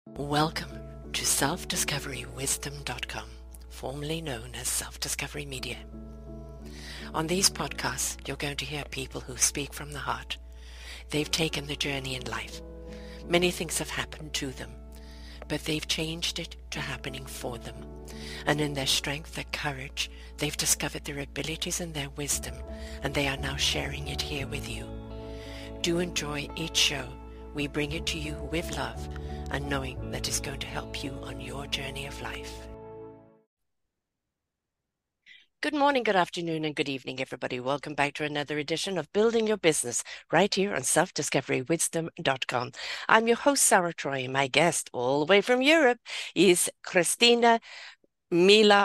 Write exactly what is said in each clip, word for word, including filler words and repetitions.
Welcome to self discovery wisdom dot com, formerly known as Self-Discovery Media. On these podcasts, you're going to hear people who speak from the heart. They've taken the journey in life. Many things have happened to them, but they've changed it to happening for them. And in their strength, their courage, they've discovered their abilities and their wisdom, and they are now sharing it here with you. Do enjoy each show. We bring it to you with love and knowing that it's going to help you on your journey of life. Good morning, good afternoon, and good evening, everybody. Welcome back to another edition of Building Your Business right here on self discovery wisdom dot com. I'm your host, Sarah Troy, and my guest all the way from Europe is Christina Mila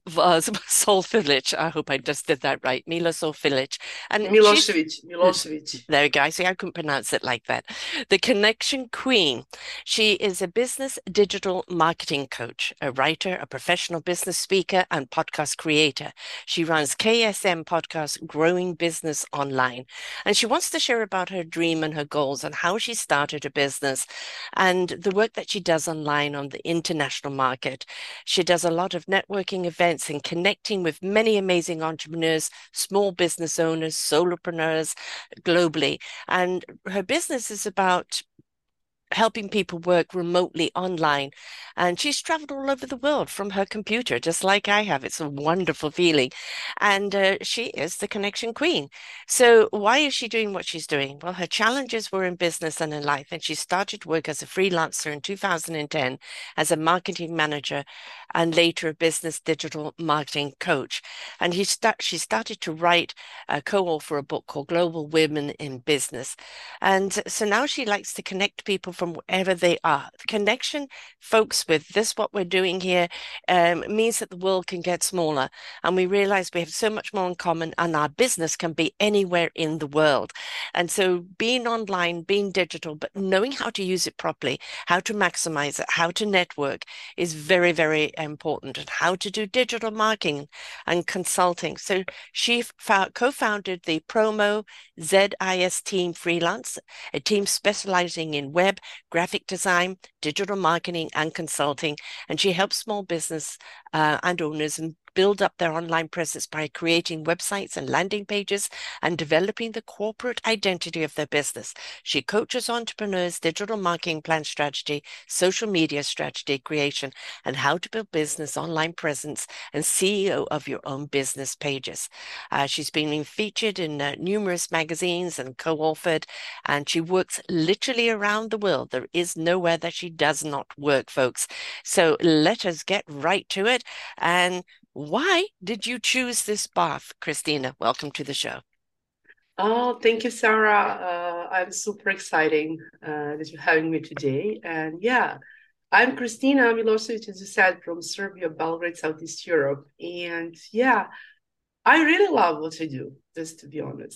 Solfilic. I hope I just did that right. Mila Solfilic. And Milosevic. Milosevic. There we go. I see, I couldn't pronounce it like that. The Connection Queen. She is a business digital marketing coach, a writer, a professional business speaker, and podcast creator. She runs K S M Podcast, Growing Business Online. And she wants to share about her dream and her goals and how she started a business and the work that she does online on the international market. She does a lot of networking events and connecting with many amazing entrepreneurs, small business owners, solopreneurs globally. And her business is about helping people work remotely online. And she's traveled all over the world from her computer, just like I have. It's a wonderful feeling. And uh, she is the Connection Queen. So why is she doing what she's doing? Well, her challenges were in business and in life. And she started work as a freelancer in two thousand ten as a marketing manager and later a business digital marketing coach. And he start, she started to write, uh, co-author a book called Global Women in Business. And so now she likes to connect people from from wherever they are. Connection, folks, with this, what we're doing here, um, means that the world can get smaller. And we realize we have so much more in common, and our business can be anywhere in the world. And so being online, being digital, but knowing how to use it properly, how to maximize it, how to network is very, very important, and how to do digital marketing and consulting. So she co-founded the Promo Z I S Team Freelance, a team specializing in web, graphic design, digital marketing, and consulting. And she helps small business uh, and owners and build up their online presence by creating websites and landing pages and developing the corporate identity of their business. She coaches entrepreneurs, digital marketing plan strategy, social media strategy creation, and how to build business online presence and C E O of your own business pages. Uh, she's been featured in uh, numerous magazines and co-authored, and she works literally around the world. There is nowhere that she does not work, folks. So let us get right to it. And why did you choose this path, Christina? Welcome to the show. Oh, thank you, Sarah. Uh, I'm super excited uh, that you're having me today. And yeah, I'm Christina Milosevic, as you said, from Serbia, Belgrade, Southeast Europe. And yeah, I really love what I do, just to be honest.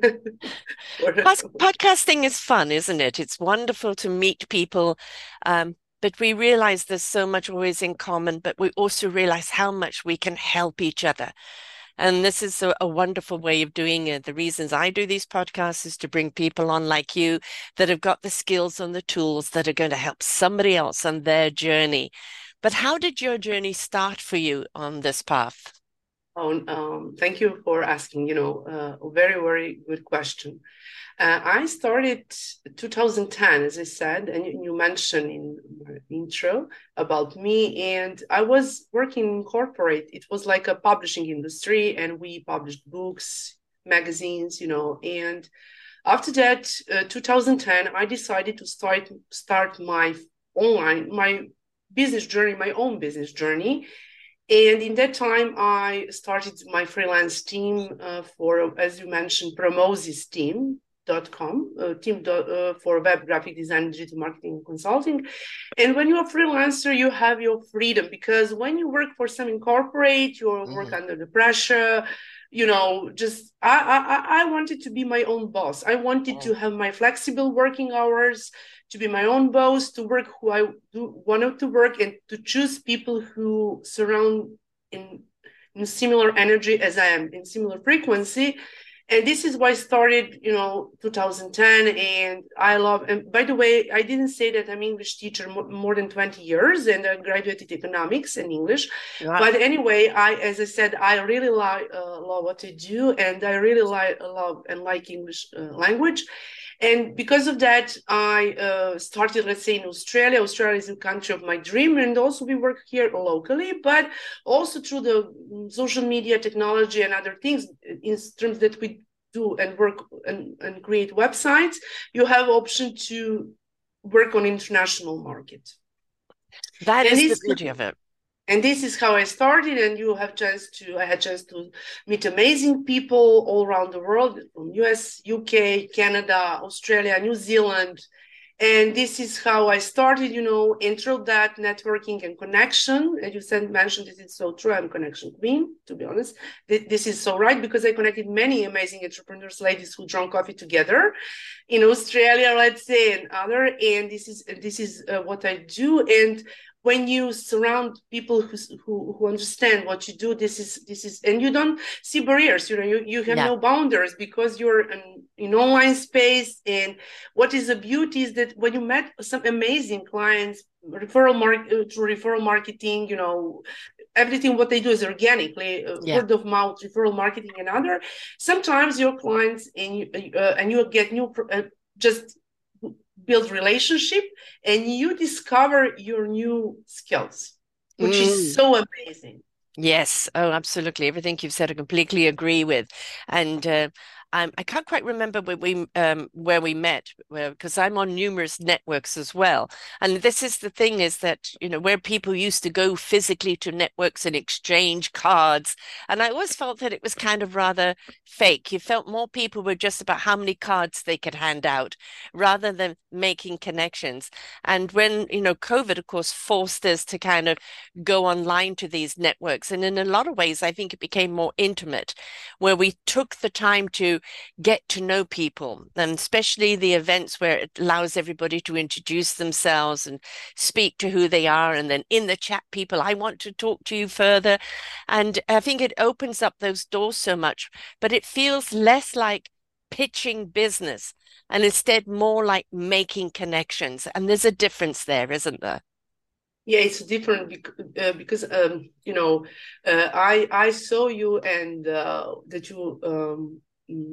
Podcasting is fun, isn't it? It's wonderful to meet people. Um, But we realize there's so much always in common, but we also realize how much we can help each other. And this is a, a wonderful way of doing it. The reasons I do these podcasts is to bring people on like you that have got the skills and the tools that are going to help somebody else on their journey. But how did your journey start for you on this path? Oh, um, thank you for asking, you know, uh, a very, very good question. Uh, I started two thousand ten, as I said, and you mentioned in my intro about me, and I was working in corporate. It was like a publishing industry, and we published books, magazines, you know. And after that, uh, two thousand ten, I decided to start start my online, my business journey, my own business journey. And in that time, I started my freelance team uh, for, as you mentioned, Promozis team. Dot com uh, team uh, for web graphic design, digital marketing, and consulting. And when you're a freelancer, you have your freedom, because when you work for some corporate, you mm-hmm. work under the pressure. You know, just I, I I wanted to be my own boss. I wanted oh. to have my flexible working hours, to be my own boss, to work who I do, wanted to work, and to choose people who surround in, in similar energy as I am, in similar frequency. And this is why I started, you know, two thousand ten. And I love, and by the way, I didn't say that I'm English teacher more, more than twenty years, and I graduated economics and English. Wow. But anyway, I, as I said, I really like, uh, love what I do, and I really like, love and like English uh, language. And because of that, I uh, started, let's say, in Australia. Australia is the country of my dream. And also we work here locally, but also through the social media technology and other things in terms that we do and work and, and create websites, you have option to work on international market. That and is the beauty of it. And this is how I started, and you have chance to, I had chance to meet amazing people all around the world, from U S, U K, Canada, Australia, New Zealand. And this is how I started, you know, intro that networking and connection. As you said, mentioned, this is so true. I'm connection queen, to be honest. This is so right, because I connected many amazing entrepreneurs, ladies who drank coffee together in Australia, let's say, and other. And this is, this is uh, what I do. And when you surround people who, who who understand what you do, this is this is, and you don't see barriers. You know, you, you have yeah. no boundaries, because you're in, in online space. And what is the beauty is that when you met some amazing clients, referral market through referral marketing, you know, everything what they do is organically, uh, yeah. word of mouth, referral marketing, and other. Sometimes your clients and you uh, and you get new uh, just. build relationship, and you discover your new skills, which mm. is so amazing. Yes. Oh, absolutely. Everything you've said, I completely agree with. And uh, Um, I can't quite remember where we um, where we met, because I'm on numerous networks as well. And this is the thing, is that, you know, where people used to go physically to networks and exchange cards. And I always felt that it was kind of rather fake. You felt more people were just about how many cards they could hand out rather than making connections. And when, you know, COVID, of course, forced us to kind of go online to these networks. And in a lot of ways, I think it became more intimate, where we took the time to get to know people, and especially the events where it allows everybody to introduce themselves and speak to who they are. And then in the chat, people, I want to talk to you further. And I think it opens up those doors so much, but it feels less like pitching business and instead more like making connections. And there's a difference there, isn't there? Yeah, it's different because, uh, because um, you know, uh, I I saw you, and uh, that you um,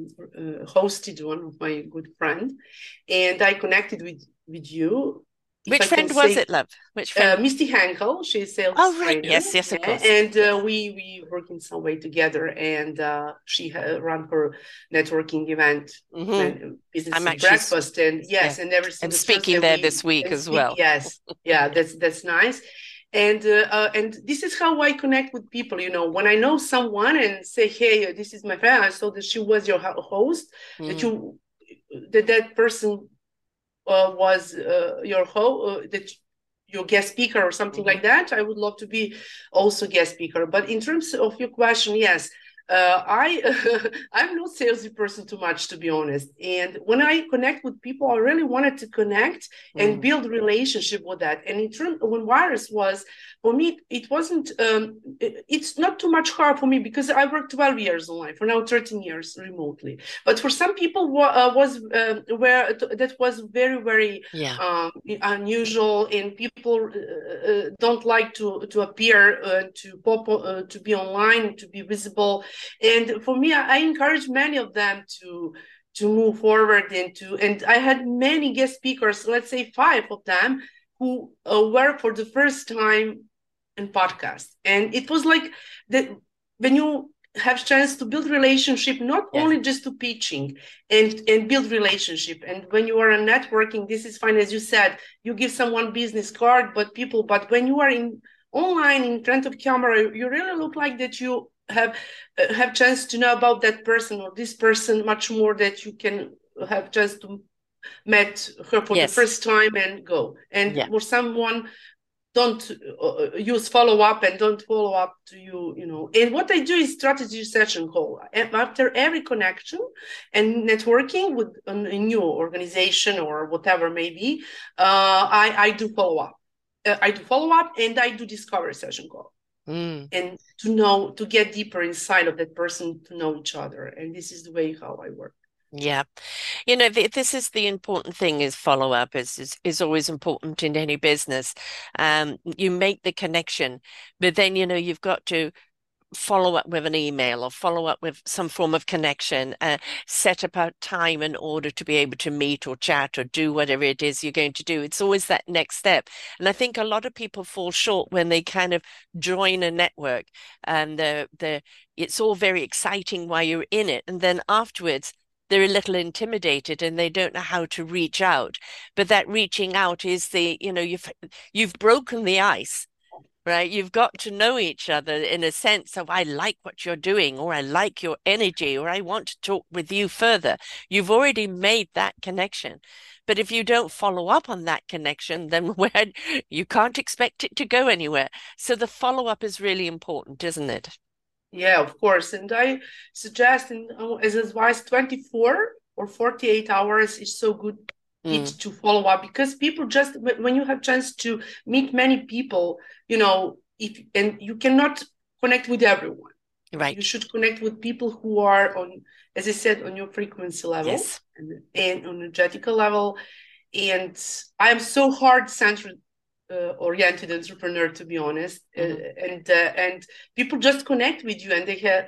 uh, hosted one of my good friend, and I connected with with you. Which friend was say, it, love? Which friend? Uh, Misty Henkel. She's sales Oh, right. trainer. Yes, yes, of course. And uh, we we work in some way together. And uh, she uh, ran her networking event, mm-hmm. and business and breakfast, and yes, yeah. and everything. And speaking there we, this week as speak, well. Yes, yeah, that's that's nice. And uh, uh, and this is how I connect with people. You know, when I know someone and say, "Hey, this is my friend," I saw that she was your host. Mm. That you that that person. Uh, was uh, your ho- uh, that your guest speaker or something mm-hmm. like that, I would love to be also guest speaker. But in terms of your question, yes, uh, I uh, I'm not salesy person too much, to be honest. And when I connect with people, I really wanted to connect mm. and build relationship with that. And in terms when Wireless was for me, it wasn't. Um, it, it's not too much hard for me because I worked twelve years online, for now thirteen years remotely. But for some people, uh, was uh, where that was very very yeah. um, unusual, and people uh, don't like to to appear uh, to pop uh, to be online, to be visible. And for me, I, I encourage many of them to to move forward into. And I had many guest speakers, let's say five of them, who uh, were for the first time in podcast. And it was like that when you have chance to build relationship, not yeah. only just to pitching and, and build relationship. And when you are in networking, this is fine. As you said, you give someone business card, but people, but when you are in online in front of camera, you really look like that you have, uh, have chance to know about that person or this person much more, that you can have chance to met her for yes. the first time and go. And yeah. for someone, don't uh, use follow-up and don't follow up to you, you know. And what I do is strategy session call. After every connection and networking with a new organization or whatever maybe, uh, I, I do follow-up. Uh, I do follow-up and I do discovery session call. Mm. and to know, to get deeper inside of that person, to know each other. And this is the way how I work. Yeah. You know, th this is the important thing is follow up is, is is always important in any business. Um, you make the connection, but then, you know, you've got to follow up with an email or follow up with some form of connection, uh, set up a time in order to be able to meet or chat or do whatever it is you're going to do. It's always that next step. And I think a lot of people fall short when they kind of join a network and the the it's all very exciting while you're in it. And then afterwards, they're a little intimidated and they don't know how to reach out. But that reaching out is the, you know, you've you've broken the ice, right? You've got to know each other in a sense of, I like what you're doing, or I like your energy, or I want to talk with you further. You've already made that connection. But if you don't follow up on that connection, then where you can't expect it to go anywhere. So the follow up is really important, isn't it? Yeah, of course. And I suggest, in, uh, as advice, twenty-four or forty-eight hours is so good it Mm, to follow up, because people just, when you have chance to meet many people, you know, if and you cannot connect with everyone. You right. should connect with people who are on, as I said, on your frequency level Yes. and, and on energetical level. And I am so heart centered uh, oriented entrepreneur, to be honest. Uh, Hmm. and uh, and people just connect with you, and they have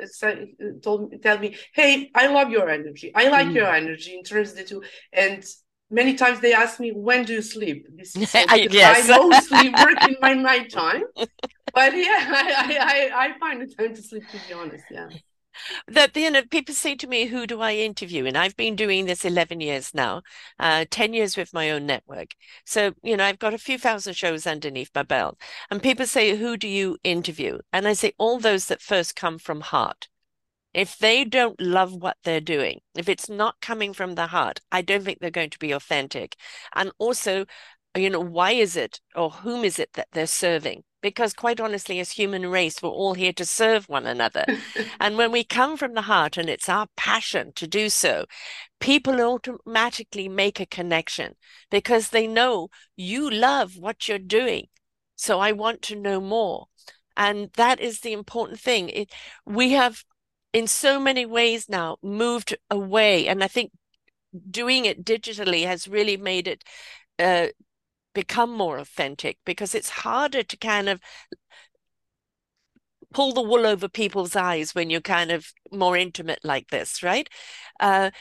told tell me, hey, I love your energy, I like your Mm. energy in terms that you. And many times they ask me, when do you sleep? This is so, I, because I yes. mostly work in my nighttime. But yeah, I, I I find the time to sleep, to be honest. Yeah. That, you know, people say to me, who do I interview? And I've been doing this eleven years now, uh, ten years with my own network. So, you know, I've got a few thousand shows underneath my belt. And people say, who do you interview? And I say, all those that first come from heart. If they don't love what they're doing, if it's not coming from the heart, I don't think they're going to be authentic. And also, you know, why is it or whom is it that they're serving? Because quite honestly, as human race, we're all here to serve one another. And when we come from the heart and it's our passion to do so, people automatically make a connection because they know you love what you're doing. So I want to know more. And that is the important thing. It, we have, in so many ways now, moved away. And I think doing it digitally has really made it uh, become more authentic because it's harder to kind of pull the wool over people's eyes when you're kind of more intimate like this, right? Uh,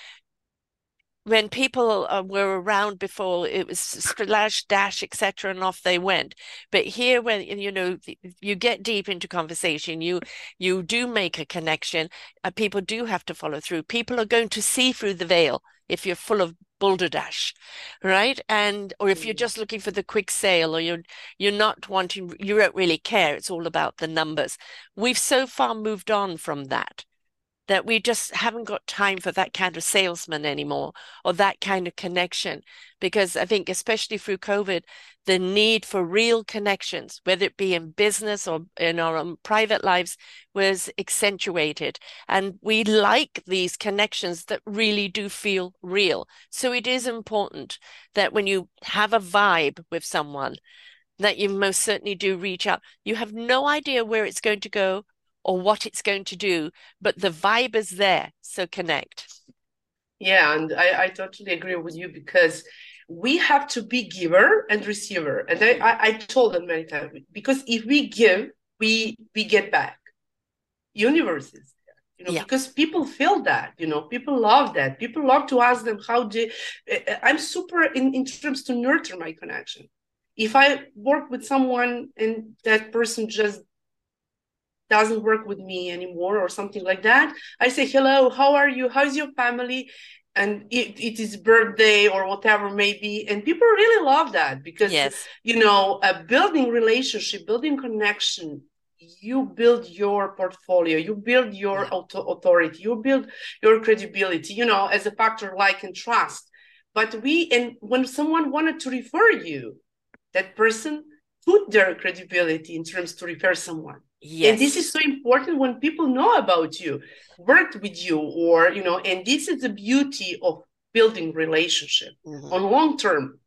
when people uh, were around before, it was splash, dash, et cetera, and off they went. But here, when you know you get deep into conversation, you you do make a connection. Uh, people do have to follow through. People are going to see through the veil if you're full of balderdash, right? And or if you're just looking for the quick sale, or you're you're not wanting, you don't really care. It's all about the numbers. We've so far moved on from that that we just haven't got time for that kind of salesman anymore or that kind of connection. Because I think, especially through COVID, the need for real connections, whether it be in business or in our own private lives, was accentuated. And we like these connections that really do feel real. So it is important that when you have a vibe with someone, that you most certainly do reach out. You have no idea where it's going to go or what it's going to do, but the vibe is there. So connect. Yeah, and I, I totally agree with you, because we have to be giver and receiver. And I, I, I told them many times, because if we give, we we get back. Universe is there, you know, Yeah. because people feel that, you know, people love that. People love to ask them how do I'm super in, in terms to nurture my connection. If I work with someone and that person just doesn't work with me anymore or something like that, I say, hello, how are you? How's your family? And it, it is birthday or whatever maybe. And people really love that, because, Yes. you know, a building relationship, building connection, you build your portfolio, you build your Yeah. auto- authority, you build your credibility, you know, as a factor like and trust. But we, and when someone wanted to refer you, that person put their credibility in terms to refer someone. And this Yes. is so important when people know about you, worked with you, or, you know, and this is the beauty of building relationship Mhm. on long term.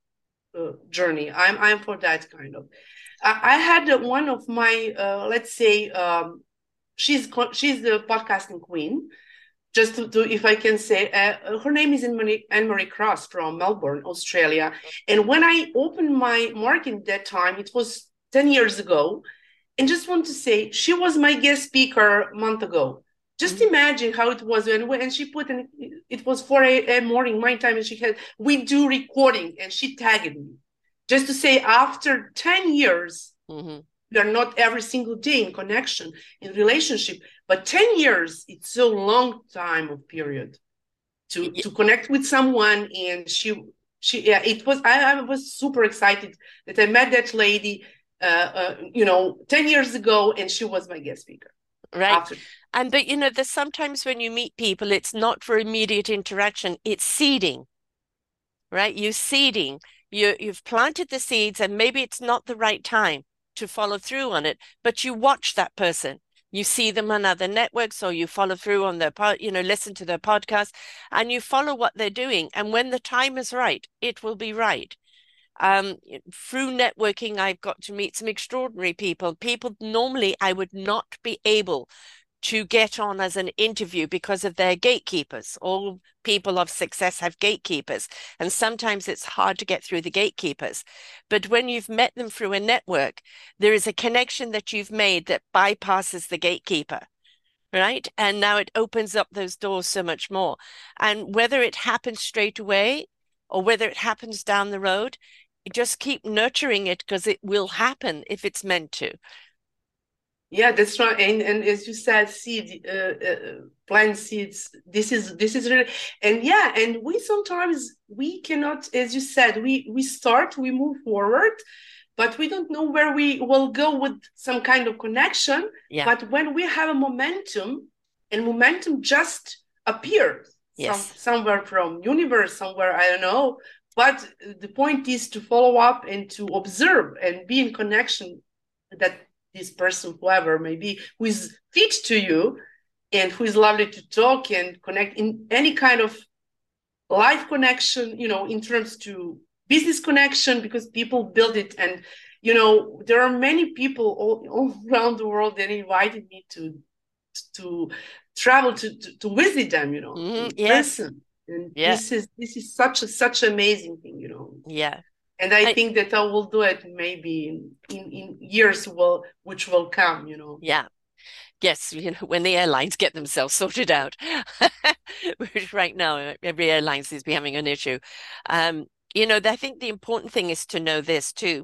uh, journey. I'm I'm for that kind of. I, I had one of my uh, let's say um, she's she's the podcasting queen. Just to, to if I can say, uh, her name is Anne-Marie, Anne-Marie Cross from Melbourne, Australia. And when I opened my market that time, it was ten years ago. And just want to say, she was my guest speaker a month ago. Just mm-hmm. imagine how it was. And when she put in, it was four a.m. morning, my time, and she had, we do recording, and she tagged me. Just to say, after ten years, mm-hmm. we are not every single day in connection, in relationship, but ten years, it's a long time of period to, yeah. to connect with someone. And she, she, yeah, it was, I, I was super excited that I met that lady, uh, uh, you know, ten years ago, and she was my guest speaker. Right. After. And, but, you know, there's sometimes when you meet people, it's not for immediate interaction, it's seeding, right? You're seeding, you, you've planted the seeds, and maybe it's not the right time to follow through on it, but you watch that person. You see them on other networks, or you follow through on their pod, you know, listen to their podcast, and you follow what they're doing. And when the time is right, it will be right. Um, through networking, I've got to meet some extraordinary people. People normally I would not be able to get on as an interview because of their gatekeepers. All people of success have gatekeepers, and sometimes it's hard to get through the gatekeepers. But when you've met them through a network, there is a connection that you've made that bypasses the gatekeeper, right? And now it opens up those doors so much more. And whether it happens straight away or whether it happens down the road, just keep nurturing it, because it will happen if it's meant to. Yeah, that's right. And and as you said, seed, uh, uh, plant seeds. This is this is really, and yeah, and we sometimes we cannot, as you said, we we start, we move forward, but we don't know where we will go with some kind of connection. Yeah. But when we have a momentum, and momentum just appears, yes, some, somewhere from universe, somewhere, I don't know. But the point is to follow up and to observe and be in connection that this person, whoever may be, who is fit to you and who is lovely to talk and connect in any kind of life connection, you know, in terms to business connection, because people build it. And, you know, there are many people all, all around the world that invited me to to travel to, to, to visit them, you know, mm-hmm. in yes. person. And yeah. this is this is such a such an amazing thing, you know. Yeah. And I, I think that I will do it maybe in, in, in years will which will come, you know. Yeah. Yes, you know, when the airlines get themselves sorted out, which right now every airline seems to be having an issue. Um, you know, I think the important thing is to know this too.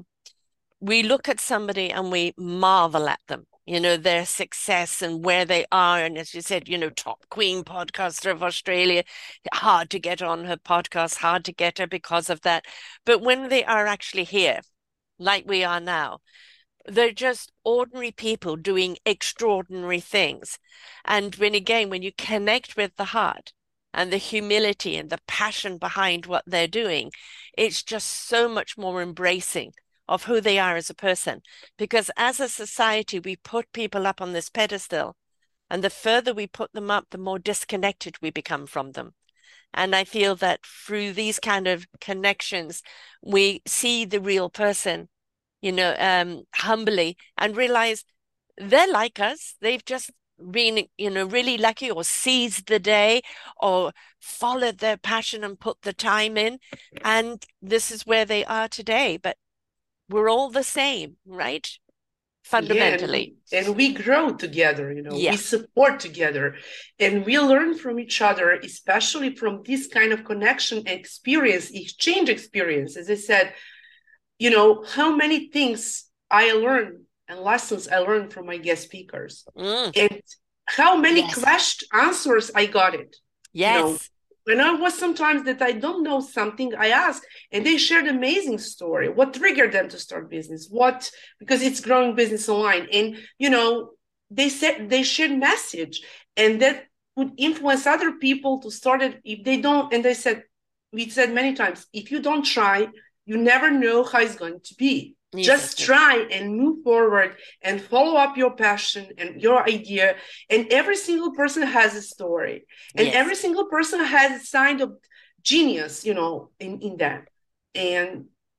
We look at somebody and we marvel at them, you know, their success and where they are. And as you said, you know, top queen podcaster of Australia, hard to get on her podcast, hard to get her because of that. But when they are actually here, like we are now, they're just ordinary people doing extraordinary things. And when, again, when you connect with the heart and the humility and the passion behind what they're doing, it's just so much more embracing of who they are as a person. Because as a society, we put people up on this pedestal, and the further we put them up, the more disconnected we become from them. And I feel that through these kind of connections, we see the real person, you know, um, humbly, and realize they're like us. They've just been, you know, really lucky, or seized the day, or followed their passion and put the time in. And this is where they are today. But we're all the same, right? Fundamentally. Yeah, and, and we grow together, you know, yeah. we support together, and we learn from each other, especially from this kind of connection and experience, exchange experience. As I said, you know, how many things I learned and lessons I learned from my guest speakers, mm. and how many yes. question answers I got it. Yes. You know, when I was sometimes that I don't know something, I ask, and they shared an amazing story. What triggered them to start business? What, because it's growing business online. And, you know, they said they shared message, and that would influence other people to start it if they don't. And they said, we said many times, if you don't try, you never know how it's going to be. Yes, just try and move forward and follow up your passion and your idea. And every single person has a story, and yes. every single person has a sign of genius, you know, in, in that. And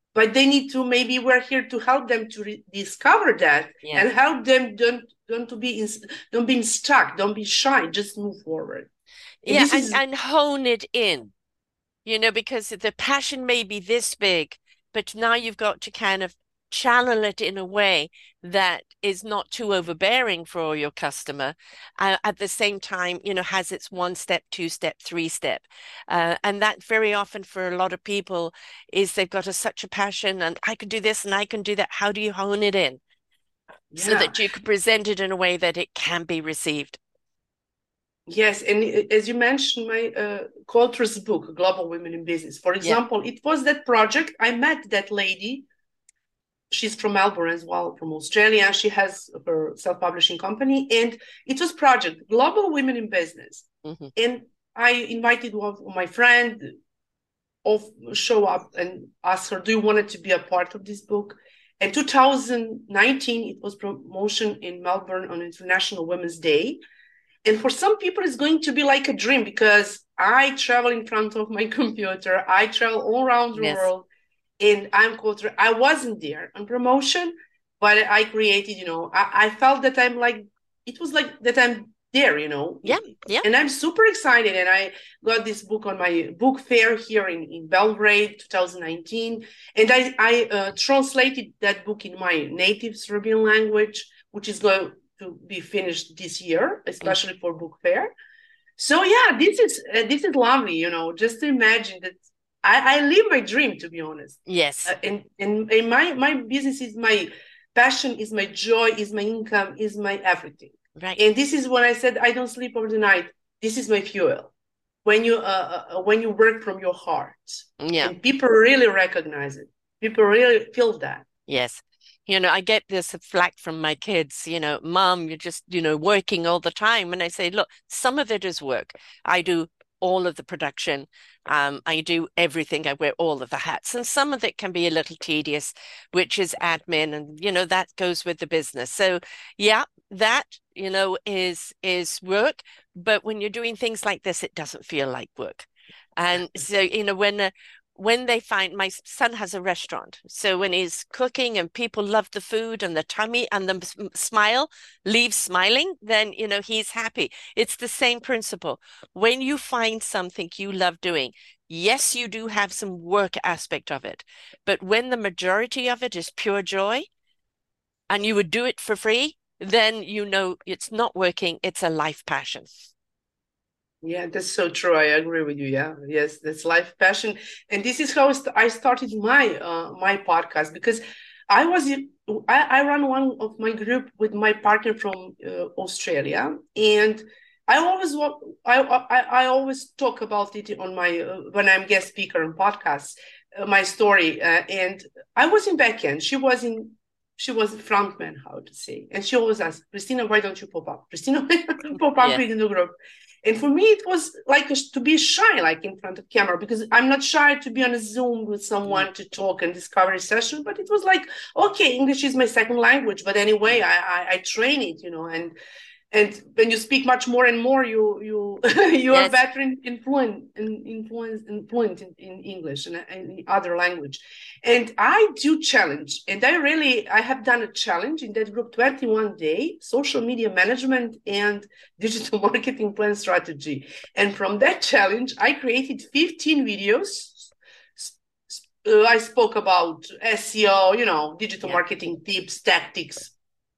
but they need to, maybe we're here to help them to re- discover that Yeah. and help them don't don't to be in, don't be stuck, don't be shy, just move forward. And Yeah, this and, is and hone it in, you know, because the passion may be this big, but now you've got to kind of channel it in a way that is not too overbearing for your customer. Uh, at the same time, you know, has its one step, two step, three step. Uh, and that very often for a lot of people is they've got a, such a passion and I can do this and I can do that. How do you hone it in so yeah. that you can present it in a way that it can be received? Yes, and as you mentioned, my uh, co-author's book, Global Women in Business, for Yeah. example, it was that project. I met that lady. She's from Melbourne as well, from Australia. She has her self-publishing company, and it was project Global Women in Business. Hmm. And I invited one of my friend of show up and ask her, "Do you want to be a part of this book?" In two thousand nineteen, it was promotion in Melbourne on International Women's Day. And for some people, it's going to be like a dream because I travel in front of my computer. I travel all around the Yes. world, and I'm culture. I wasn't there on promotion, but I created. You know, I, I felt that I'm like it was like that I'm there. You know, Yeah. Yeah. and I'm super excited. And I got this book on my book fair here in in Belgrade, twenty nineteen, and I I uh, translated that book in my native Serbian language, which is going to be finished this year, Mm. especially for book fair. So yeah, this is uh, this is lovely, you know. Just to imagine that I, I live my dream, to be honest. Yes. Uh, and, and and my my business is my passion, is my joy, is my income, is my everything. Right. And this is when I said I don't sleep over the night. This is my fuel. When you uh, uh, when you work from your heart, Yeah. and people really recognize it. People really feel that. Yes. You know, I get this flack from my kids, you know, Mom, you're just, you know, working all the time. And I say, look, some of it is work. I do all of the production. Um, I do everything. I wear all of the hats. And some of it can be a little tedious, which is admin. And, you know, that goes with the business. So yeah, that, you know, is is work. But when you're doing things like this, it doesn't feel like work. And so, you know, when uh, when they find my son has a restaurant. So when he's cooking and people love the food and the tummy and the smile leaves smiling, then, you know, he's happy. It's the same principle. When you find something you love doing, yes, you do have some work aspect of it, but when the majority of it is pure joy and you would do it for free, then you know it's not working, it's a life passion. Yeah, that's so true. I agree with you. Yeah, yes, that's life passion, and this is how I started my uh, my podcast because I was I, I run one of my group with my partner from uh, Australia, and I always I, I I always talk about it on my uh, when I'm guest speaker on podcasts, uh, my story, uh, and I was in backend. She was in she was frontman, how to say, and she always asked, Christina, why don't you pop up? Christina, why don't you pop up Yeah. in the group? And for me, it was like a, to be shy, like in front of camera, because I'm not shy to be on a Zoom with someone Mm. to talk and discovery session. But it was like, okay, English is my second language, but anyway, I I, I train it, you know, and and when you speak much more and more, you you you are Yes. better in, in fluent in, in fluent in fluent in, in English and, and in other language. And I do challenge, and I really I have done a challenge in that group, twenty-one day social media management and digital marketing plan strategy. And from that challenge, I created fifteen videos. Uh, I spoke about S E O, you know, digital Yeah. marketing tips, tactics,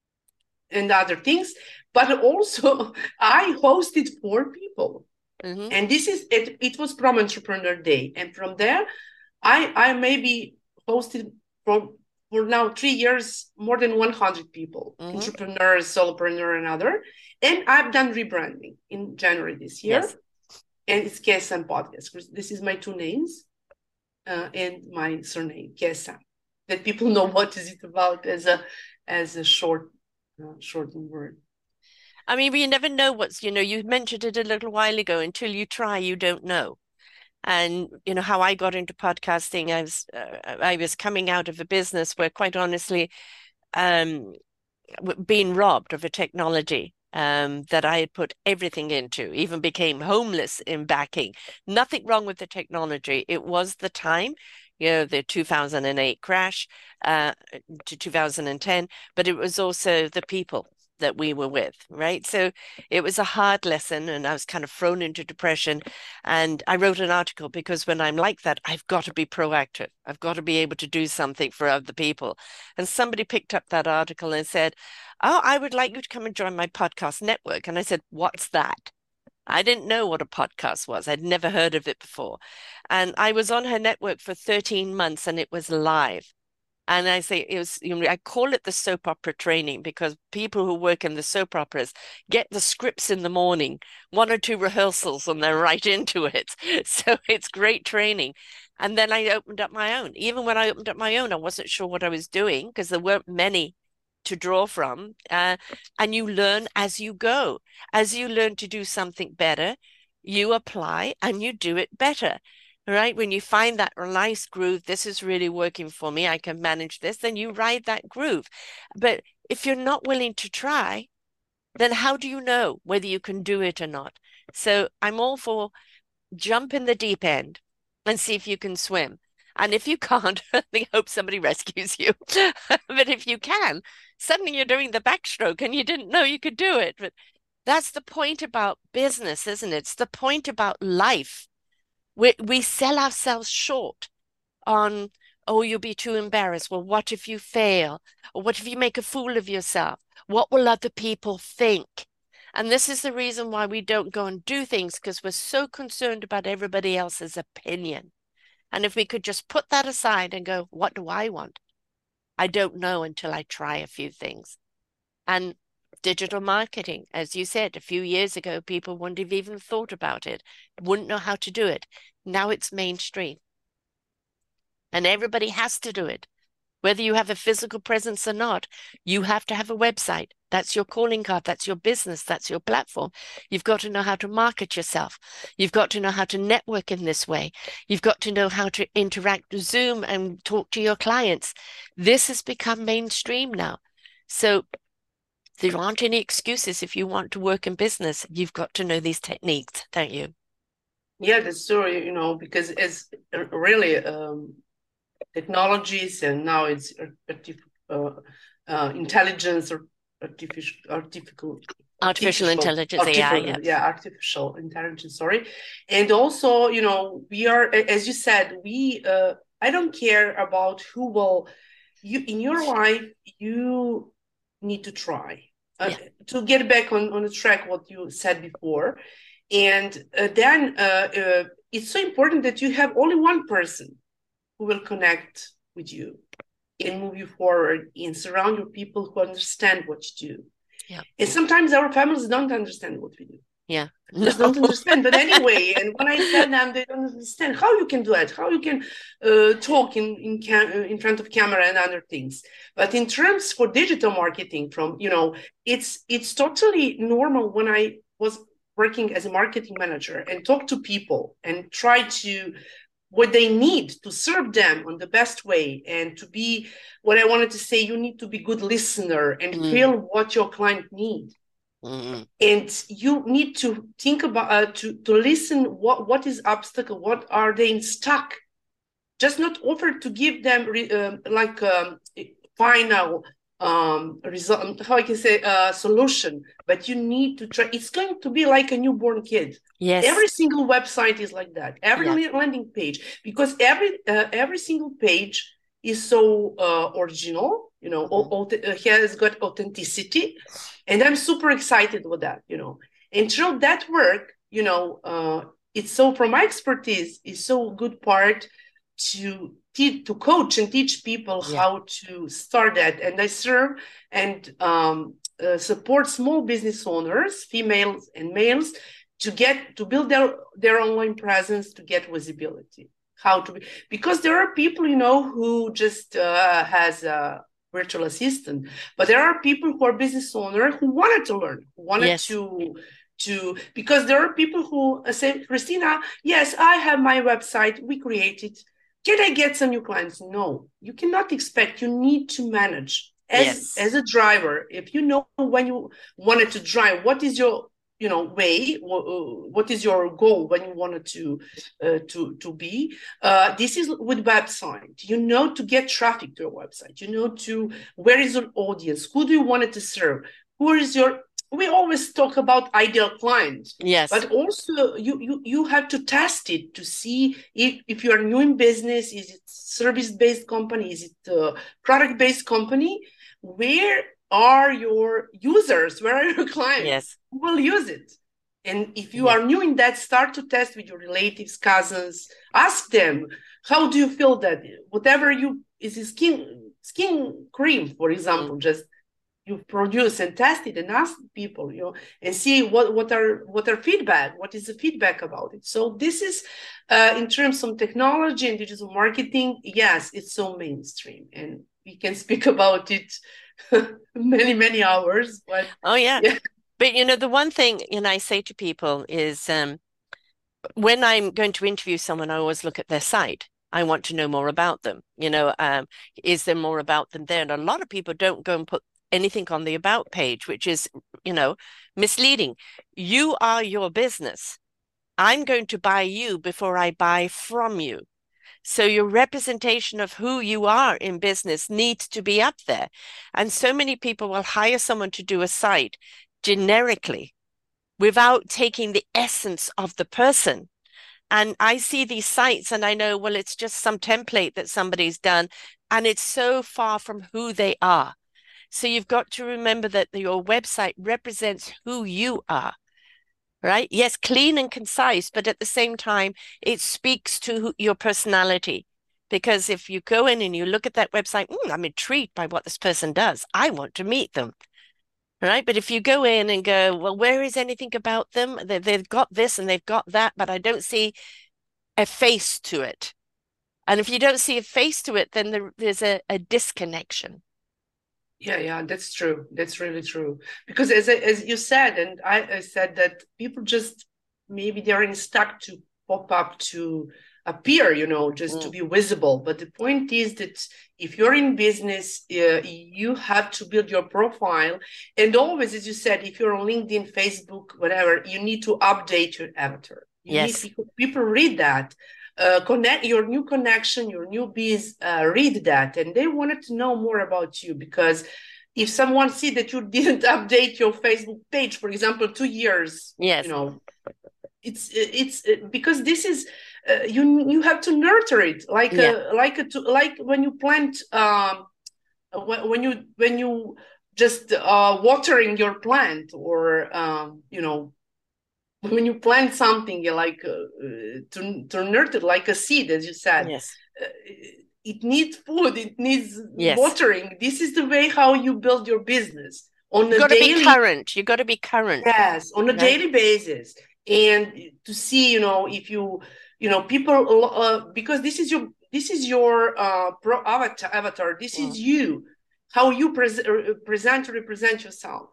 and other things, but also I hosted four people. Hmm. And this is it, it was Prom Entrepreneur Day. And from there, I I maybe hosted for for now three years more than one hundred people, Hmm. entrepreneurs, solopreneur, and other. And I've done rebranding in January this year. Yes. And it's K S M Podcast. This is my two names uh, and my surname, K S M. That people know what is it about as a as a short uh, shortened word. I mean, we never know what's, you know, you mentioned it a little while ago. Until you try, you don't know. And you know how I got into podcasting. I was uh, I was coming out of a business where, quite honestly, um, being robbed of a technology um, that I had put everything into, even became homeless in backing. Nothing wrong with the technology. It was the time. you know, the two thousand eight crash uh, to two thousand ten, but it was also the people that we were with, right? So it was a hard lesson, and I was kind of thrown into depression. And I wrote an article because when I'm like that, I've got to be proactive. I've got to be able to do something for other people. And somebody picked up that article and said, "Oh, I would like you to come and join my podcast network." And I said, "What's that?" I didn't know what a podcast was. I'd never heard of it before. And I was on her network for thirteen months and it was live. And I say it was, you know, I call it the soap opera training because people who work in the soap operas get the scripts in the morning, one or two rehearsals, and they're right into it. So it's great training. And then I opened up my own. Even when I opened up my own, I wasn't sure what I was doing because there weren't many to draw from. Uh, and you learn as you go. As you learn to do something better, you apply and you do it better. Right? When you find that nice groove, this is really working for me, I can manage this, then you ride that groove. But if you're not willing to try, then how do you know whether you can do it or not? So I'm all for jump in the deep end and see if you can swim. And if you can't, I hope somebody rescues you. But if you can, suddenly you're doing the backstroke and you didn't know you could do it. But that's the point about business, isn't it? It's the point about life. We we sell ourselves short on, oh, you'll be too embarrassed. Well, what if you fail? Or what if you make a fool of yourself? What will other people think? And this is the reason why we don't go and do things, because we're so concerned about everybody else's opinion. And if we could just put that aside and go, what do I want? I don't know until I try a few things. And digital marketing, as you said, a few years ago, people wouldn't have even thought about it, wouldn't know how to do it. Now it's mainstream. And everybody has to do it. Whether you have a physical presence or not, you have to have a website. That's your calling card. That's your business. That's your platform. You've got to know how to market yourself. You've got to know how to network in this way. You've got to know how to interact with Zoom and talk to your clients. This has become mainstream now. So there aren't any excuses if you want to work in business. You've got to know these techniques, don't you? Yeah, that's true, you know, because it's really um, technologies, and now it's uh, uh, intelligence or artificial, artificial, artificial intelligence, A I, yeah. yeah, artificial intelligence, sorry. And also, you know, we are, as you said, we, uh, I don't care about who will, you in your life, you need to try. Uh, yeah. To get back on, on the track, what you said before. And uh, then uh, uh, it's so important that you have only one person who will connect with you and move you forward and surround your people who understand what you do. Yeah. And sometimes our families don't understand what we do. Yeah. They no. don't understand. But anyway, and when I tell them, they don't understand how you can do it, how you can uh, talk in in, cam- in front of camera and other things. But in terms for digital marketing, from, you know, it's it's totally normal when I was working as a marketing manager and talk to people and try to what they need to serve them on the best way, and to be what I wanted to say, you need to be good listener and mm. feel what your client needs. Mm-hmm. And you need to think about uh, to to listen what what is obstacle, what are they in stuck, just not offer to give them re, uh, like um, final um result, how I can say uh solution, but you need to try. It's going to be like a newborn kid. Yes, every single website is like that, every yeah. landing page, because every uh, every single page is so uh, original, you know, mm-hmm. uh, has got authenticity, and I'm super excited with that, you know. And through that work, you know, uh, it's so, from my expertise, is so good part to te- to coach and teach people yeah. how to start that. And I serve and um, uh, support small business owners, females and males, to get to build their their online presence, to get visibility. How to be, because there are people, you know, who just uh, has a virtual assistant, but there are people who are business owners who wanted to learn, who wanted yes. to to because there are people who say, Christina, yes, I have my website, we created. Can I get some new clients? No, you cannot expect. You need to manage as yes. as a driver. If you know when you wanted to drive, what is your you know, way. What is your goal when you wanted to uh, to to be? Uh, this is with website. You know, to get traffic to your website. You know, to where is your audience? Who do you want it to serve? Who is your we always talk about ideal client, Yes. but also you you you have to test it to see if, if you are new in business, is it service-based company, is it a product-based company, where are your users, where are your clients? Yes. Who will use it? And if you yes. are new in that, start to test with your relatives, cousins, ask them, how do you feel that whatever you is a skin skin cream, for example, mm. just you produce and test it and ask people, you know, and see what what are what are feedback, what is the feedback about it. So this is uh, in terms of technology and digital marketing, yes, it's so mainstream, and we can speak about it many many hours. But oh yeah. yeah, but you know, the one thing, you know, I say to people is um, when I'm going to interview someone, I always look at their site. I want to know more about them. You know, um, is there more about them there? And a lot of people don't go and put anything on the about page, which is, you know, misleading. You are your business. I'm going to buy you before I buy from you. So your representation of who you are in business needs to be up there. And so many people will hire someone to do a site generically without taking the essence of the person. And I see these sites and I know, well, it's just some template that somebody's done, and it's so far from who they are. So you've got to remember that your website represents who you are, right? Yes, clean and concise, but at the same time, it speaks to your personality. Because if you go in and you look at that website, mm, I'm intrigued by what this person does. I want to meet them, right? But if you go in and go, well, where is anything about them? They, they've got this and they've got that, but I don't see a face to it. And if you don't see a face to it, then there, there's a, a disconnection. Yeah, yeah, that's true. That's really true. Because as as you said, and I, I said that people just maybe they're stuck to pop up to appear, you know, just mm. to be visible. But the point is that if you're in business, uh, you have to build your profile. And always, as you said, if you're on LinkedIn, Facebook, whatever, you need to update your avatar. You yes. Need people, people read that. Uh, connect your new connection, your newbies uh, read that, and they wanted to know more about you. Because if someone see that you didn't update your Facebook page, for example, two years, yes, you know, it's it's because this is uh, you you have to nurture it like yeah. a, like a, like when you plant um when you when you just uh, watering your plant, or um, you know. When you plant something, you like uh, to, to nurture like a seed, as you said. Yes. Uh, it needs food. It needs yes. watering. This is the way how you build your business on you a got daily. To be current. You got to be current. Yes, on a right? daily basis, and to see, you know, if you, you know, people, uh, because this is your this is your uh, pro avatar. Avatar. This mm. is you, how you pre present to represent yourself.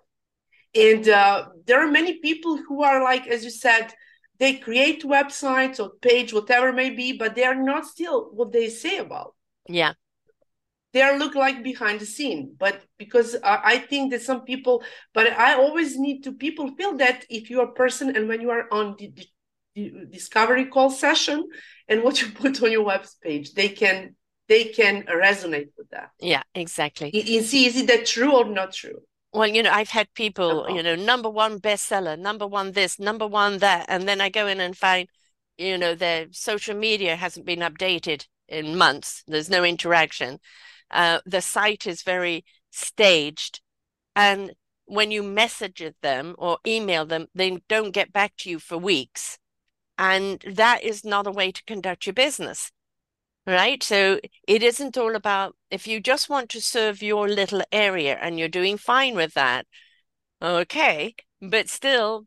And uh, there are many people who are like, as you said, they create websites or page, whatever it may be, but they are not still what they say about. Yeah. They are look like behind the scene. But because I, I think that some people, but I always need to people feel that if you're a person and when you are on the, the, the discovery call session and what you put on your web page, they can they can resonate with that. Yeah, exactly. You see, is it that true or not true? Well, you know, I've had people, you know, number one bestseller, number one this, number one that, and then I go in and find, you know, their social media hasn't been updated in months. There's no interaction. Uh, the site is very staged. And when you message them or email them, they don't get back to you for weeks. And that is not a way to conduct your business. Right. So it isn't all about, if you just want to serve your little area and you're doing fine with that, okay. But still,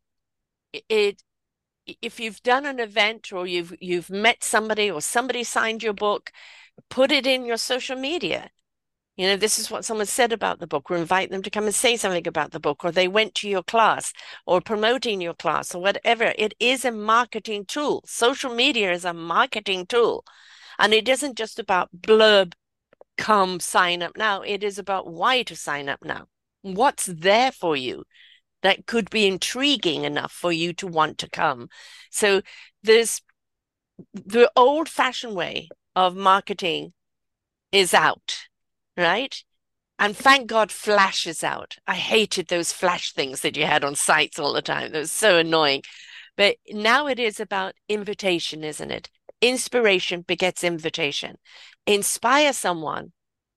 it if you've done an event or you've you've met somebody or somebody signed your book, put it in your social media. You know, this is what someone said about the book, or invite them to come and say something about the book, or they went to your class, or promoting your class, or whatever. It is a marketing tool. Social media is a marketing tool. And it isn't just about blurb, come sign up now. It is about why to sign up now. What's there for you? that could be intriguing enough for you to want to come. So there's the old-fashioned way of marketing is out, right? And thank God Flash is out. I hated those Flash things that you had on sites all the time. That was so annoying. But now it is about invitation, isn't it? Inspiration begets invitation. Inspire someone,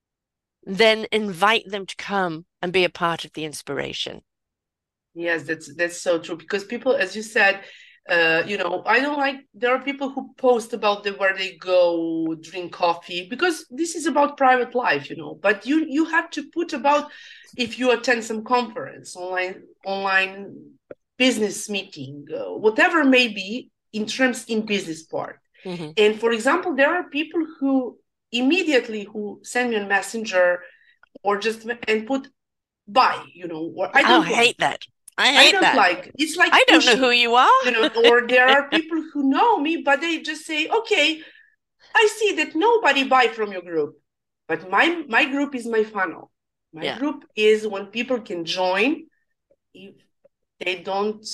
then invite them to come and be a part of the inspiration. Yes, that's that's so true. Because people, as you said, uh, you know, I don't like, there are people who post about the where they go drink coffee, because this is about private life, you know. But you you have to put about if you attend some conference, online online business meeting, uh, whatever it may be, in terms in business part. Mm-hmm. And for example, there are people who immediately who send me a messenger or just and put buy, you know, or I don't oh, I hate like. that. I I hate don't that. like. It's like I don't pushing, know who you are. you know, or there are people who know me, but they just say, okay, I see that nobody buy from your group, but my my group is my funnel. My Yeah. group is when people can join if they don't,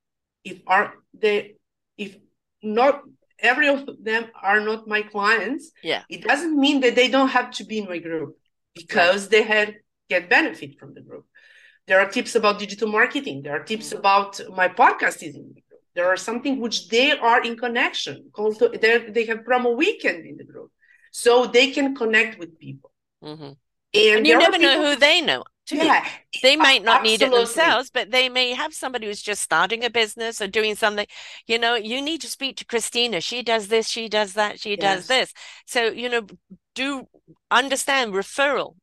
if are they, if not every of them are not my clients, Yeah. it doesn't mean that they don't have to be in my group, because right. they had get benefit from the group. There are tips about digital marketing. There are tips mm-hmm. about my podcast is in the group. There are something which they are in connection. They have promo weekend in the group, so they can connect with people. Mm-hmm. And, and you never know who they know too. Yeah, they might not absolutely. need it themselves, but they may have somebody who's just starting a business or doing something. You know, you need to speak to Christina. She does this, she does that, she yes. does this. So, you know, do understand referral.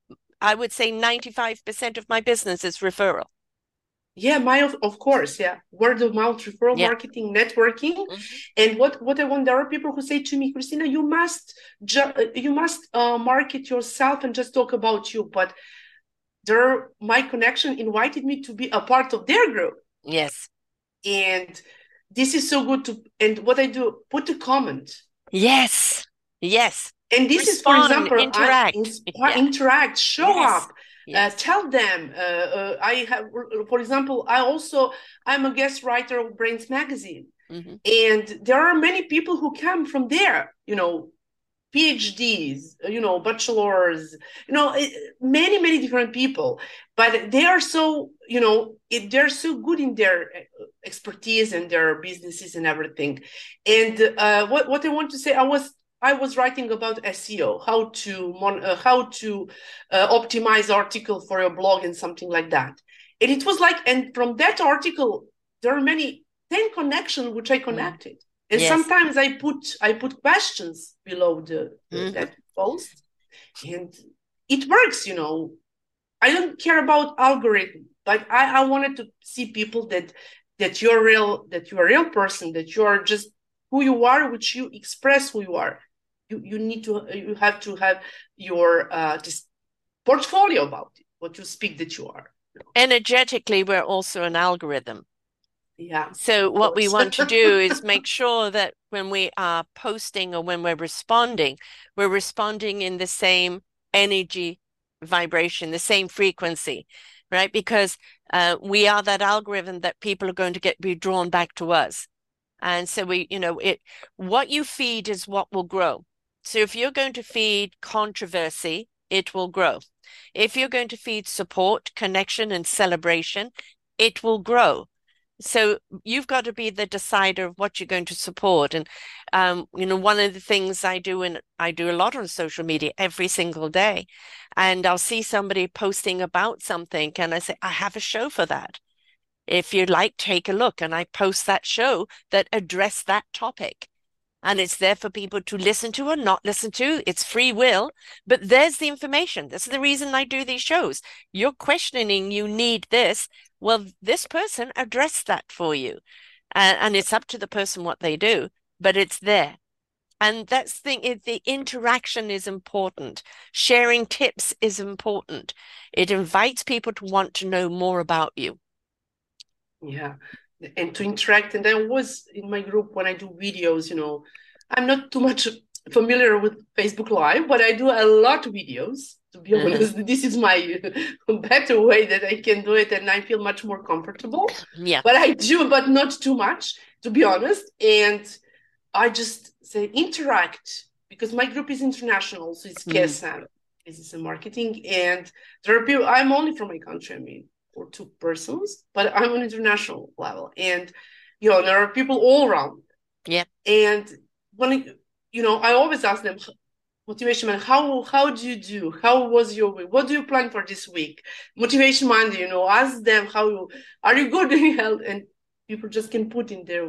I would say ninety-five percent of my business is referral. Yeah, my of, of course, yeah. Word of mouth, referral yeah. marketing, networking. Mm-hmm. And what, what I want, there are people who say to me, Christina, you must ju- you must uh, market yourself and just talk about you. But there, my connection invited me to be a part of their group. Yes. And this is so good to, and what I do, put a comment. Yes, yes. And this Respond, is, for example, interact, I, yeah. interact, show yes. up, yes. Uh, tell them. Uh, uh, I have, for example, I also I'm a guest writer of Brains Magazine, mm-hmm. and there are many people who come from there. You know, PhDs, you know, bachelors, you know, many many different people, but they are so you know it, they're so good in their expertise and their businesses and everything. And uh, what what I want to say, I was. I was writing about S E O, how to mon- uh, how to uh, optimize article for your blog and something like that. And it was like, and from that article, there are many ten connections which I connected. Mm. And yes. sometimes I put I put questions below the, the mm-hmm. that post, and it works. You know, I don't care about algorithm, but I, I wanted to see people that that you're real, that you're a real person, that you are just who you are, which you express who you are. You, you need to you have to have your uh, this portfolio about it, what you speak that you are. Energetically, we're also an algorithm. Yeah. So what we want to do is make sure that when we are posting or when we're responding, we're responding in the same energy vibration, the same frequency, right? Because uh, we are that algorithm that people are going to get be drawn back to us. And so we, you know, it what you feed is what will grow. So if you're going to feed controversy, it will grow. If you're going to feed support, connection, and celebration, it will grow. So you've got to be the decider of what you're going to support. And, um, you know, one of the things I do, and I do a lot on social media every single day, and I'll see somebody posting about something, and I say, I have a show for that. If you'd like, take a look. And I post that show that address that topic. And it's there for people to listen to or not listen to. It's free will, but there's the information. This is the reason I do these shows. You're questioning, you need this. Well, this person addressed that for you. Uh, and it's up to the person what they do, but it's there. And that's the thing, the interaction is important. Sharing tips is important. It invites people to want to know more about you. Yeah. And to interact. And I was in my group when I do videos, you know, I'm not too much familiar with Facebook Live, but I do a lot of videos. To be Mhm. honest, this is my better way that I can do it, and I feel much more comfortable. Yeah. But I do, but not too much, to be honest. And I just say interact because my group is international, so it's Mm. K S M, business and marketing, and there are people. I'm only from my country, I mean, or two persons, but I'm on international level, and you know there are people all around. Yeah. And when you know, I always ask them, motivation man, how how do you do? How was your week? What do you plan for this week? Motivation Monday, you know, ask them how you are you good in health, and people just can put in their,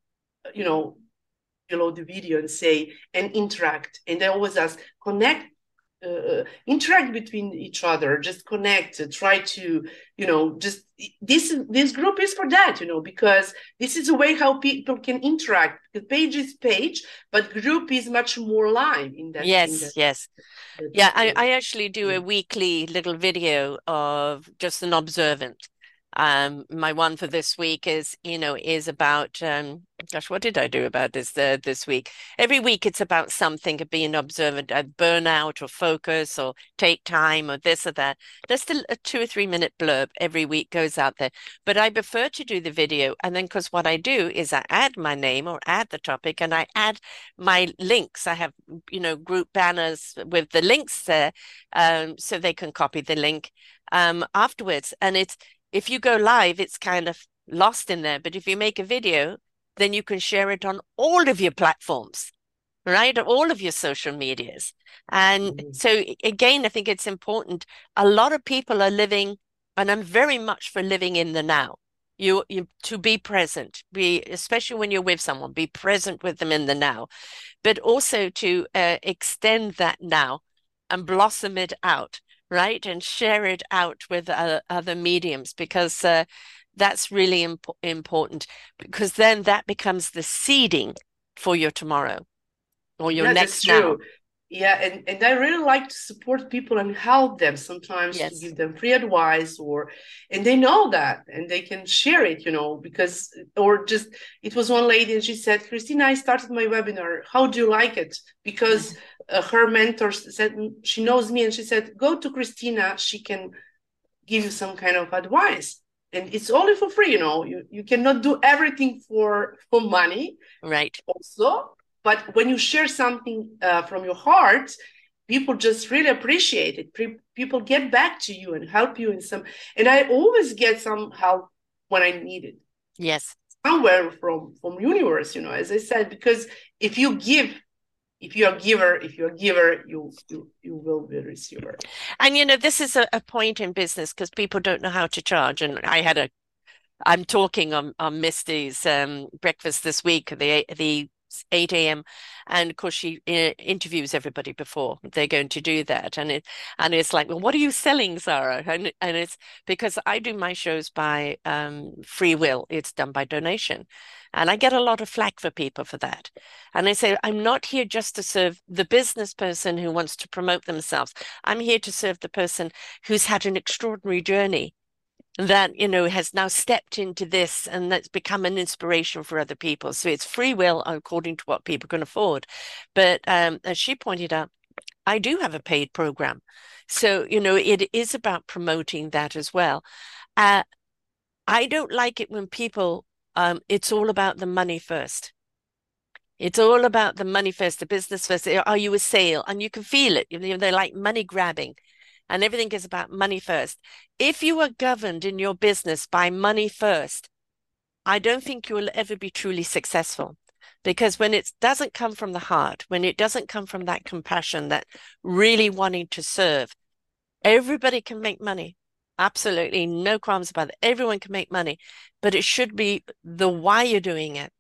you know, below the video and say and interact. And I always ask, connect, uh, interact between each other, just connect, uh, try to, you know, just this this group is for that, you know, because this is a way how people can interact. The page is page, but group is much more live in that in Yes, that, yes. that Yeah, I, uh, I actually do a weekly little video of just an observant. Um, my one for this week is, you know, is about um, gosh, what did I do about this uh, this week? Every week it's about something of being observant, uh, burnout or focus or take time or this or that. Just a, a two or three minute blurb every week goes out there. But I prefer to do the video, and then because what I do is I add my name or add the topic, and I add my links. I have, you know, group banners with the links there, um, so they can copy the link um, afterwards. And it's if you go live, it's kind of lost in there. But if you make a video, then you can share it on all of your platforms, right? All of your social medias. And mm-hmm. so again, I think it's important. A lot of people are living, and I'm very much for living in the now. You, you to be present, be especially when you're with someone, be present with them in the now, but also to uh, extend that now and blossom it out, right? And share it out with uh, other mediums because uh, that's really imp important because then that becomes the seeding for your tomorrow or your Yeah, that's next now. true. Yeah, and, and I really like to support people and help them sometimes to Yes. give them free advice or and they know that and they can share it, you know, because or just it was one lady and she said, Christina, I started my webinar. How do you like it? Because uh, her mentor said she knows me and she said, go to Christina, she can give you some kind of advice. And it's only for free, you know. You you cannot do everything for for money Right. also, but when you share something uh, from your heart, people just really appreciate it. Pre- people get back to you and help you in some, and I always get some help when I need it Yes. somewhere from from universe, you know, as I said, because if you give, if you're a giver, if you're a giver, you you you will be a receiver. And you know, this is a, a point in business because people don't know how to charge. And I had a I'm talking on on Misty's um, breakfast this week, the the eight a m and of course she uh, interviews everybody before they're going to do that, and it and it's like, well, what are you selling, Sarah? And and it's because I do my shows by um, free will. It's done by donation, and I get a lot of flack for people for that. And I say I'm not here just to serve the business person who wants to promote themselves. I'm here to serve the person who's had an extraordinary journey that, you know, has now stepped into this and that's become an inspiration for other people. So it's free will according to what people can afford. But um, as she pointed out, I do have a paid program. So, you know, it is about promoting that as well. Uh, I don't like it when people, um, it's all about the money first. It's all about the money first, the business first. Are you a sale? And you can feel it. You know, they're like money grabbing and everything is about money first. If you are governed in your business by money first, I don't think you will ever be truly successful. Because when it doesn't come from the heart, when it doesn't come from that compassion, that really wanting to serve, everybody can make money. Absolutely no qualms about it. Everyone can make money, but it should be the why you're doing it,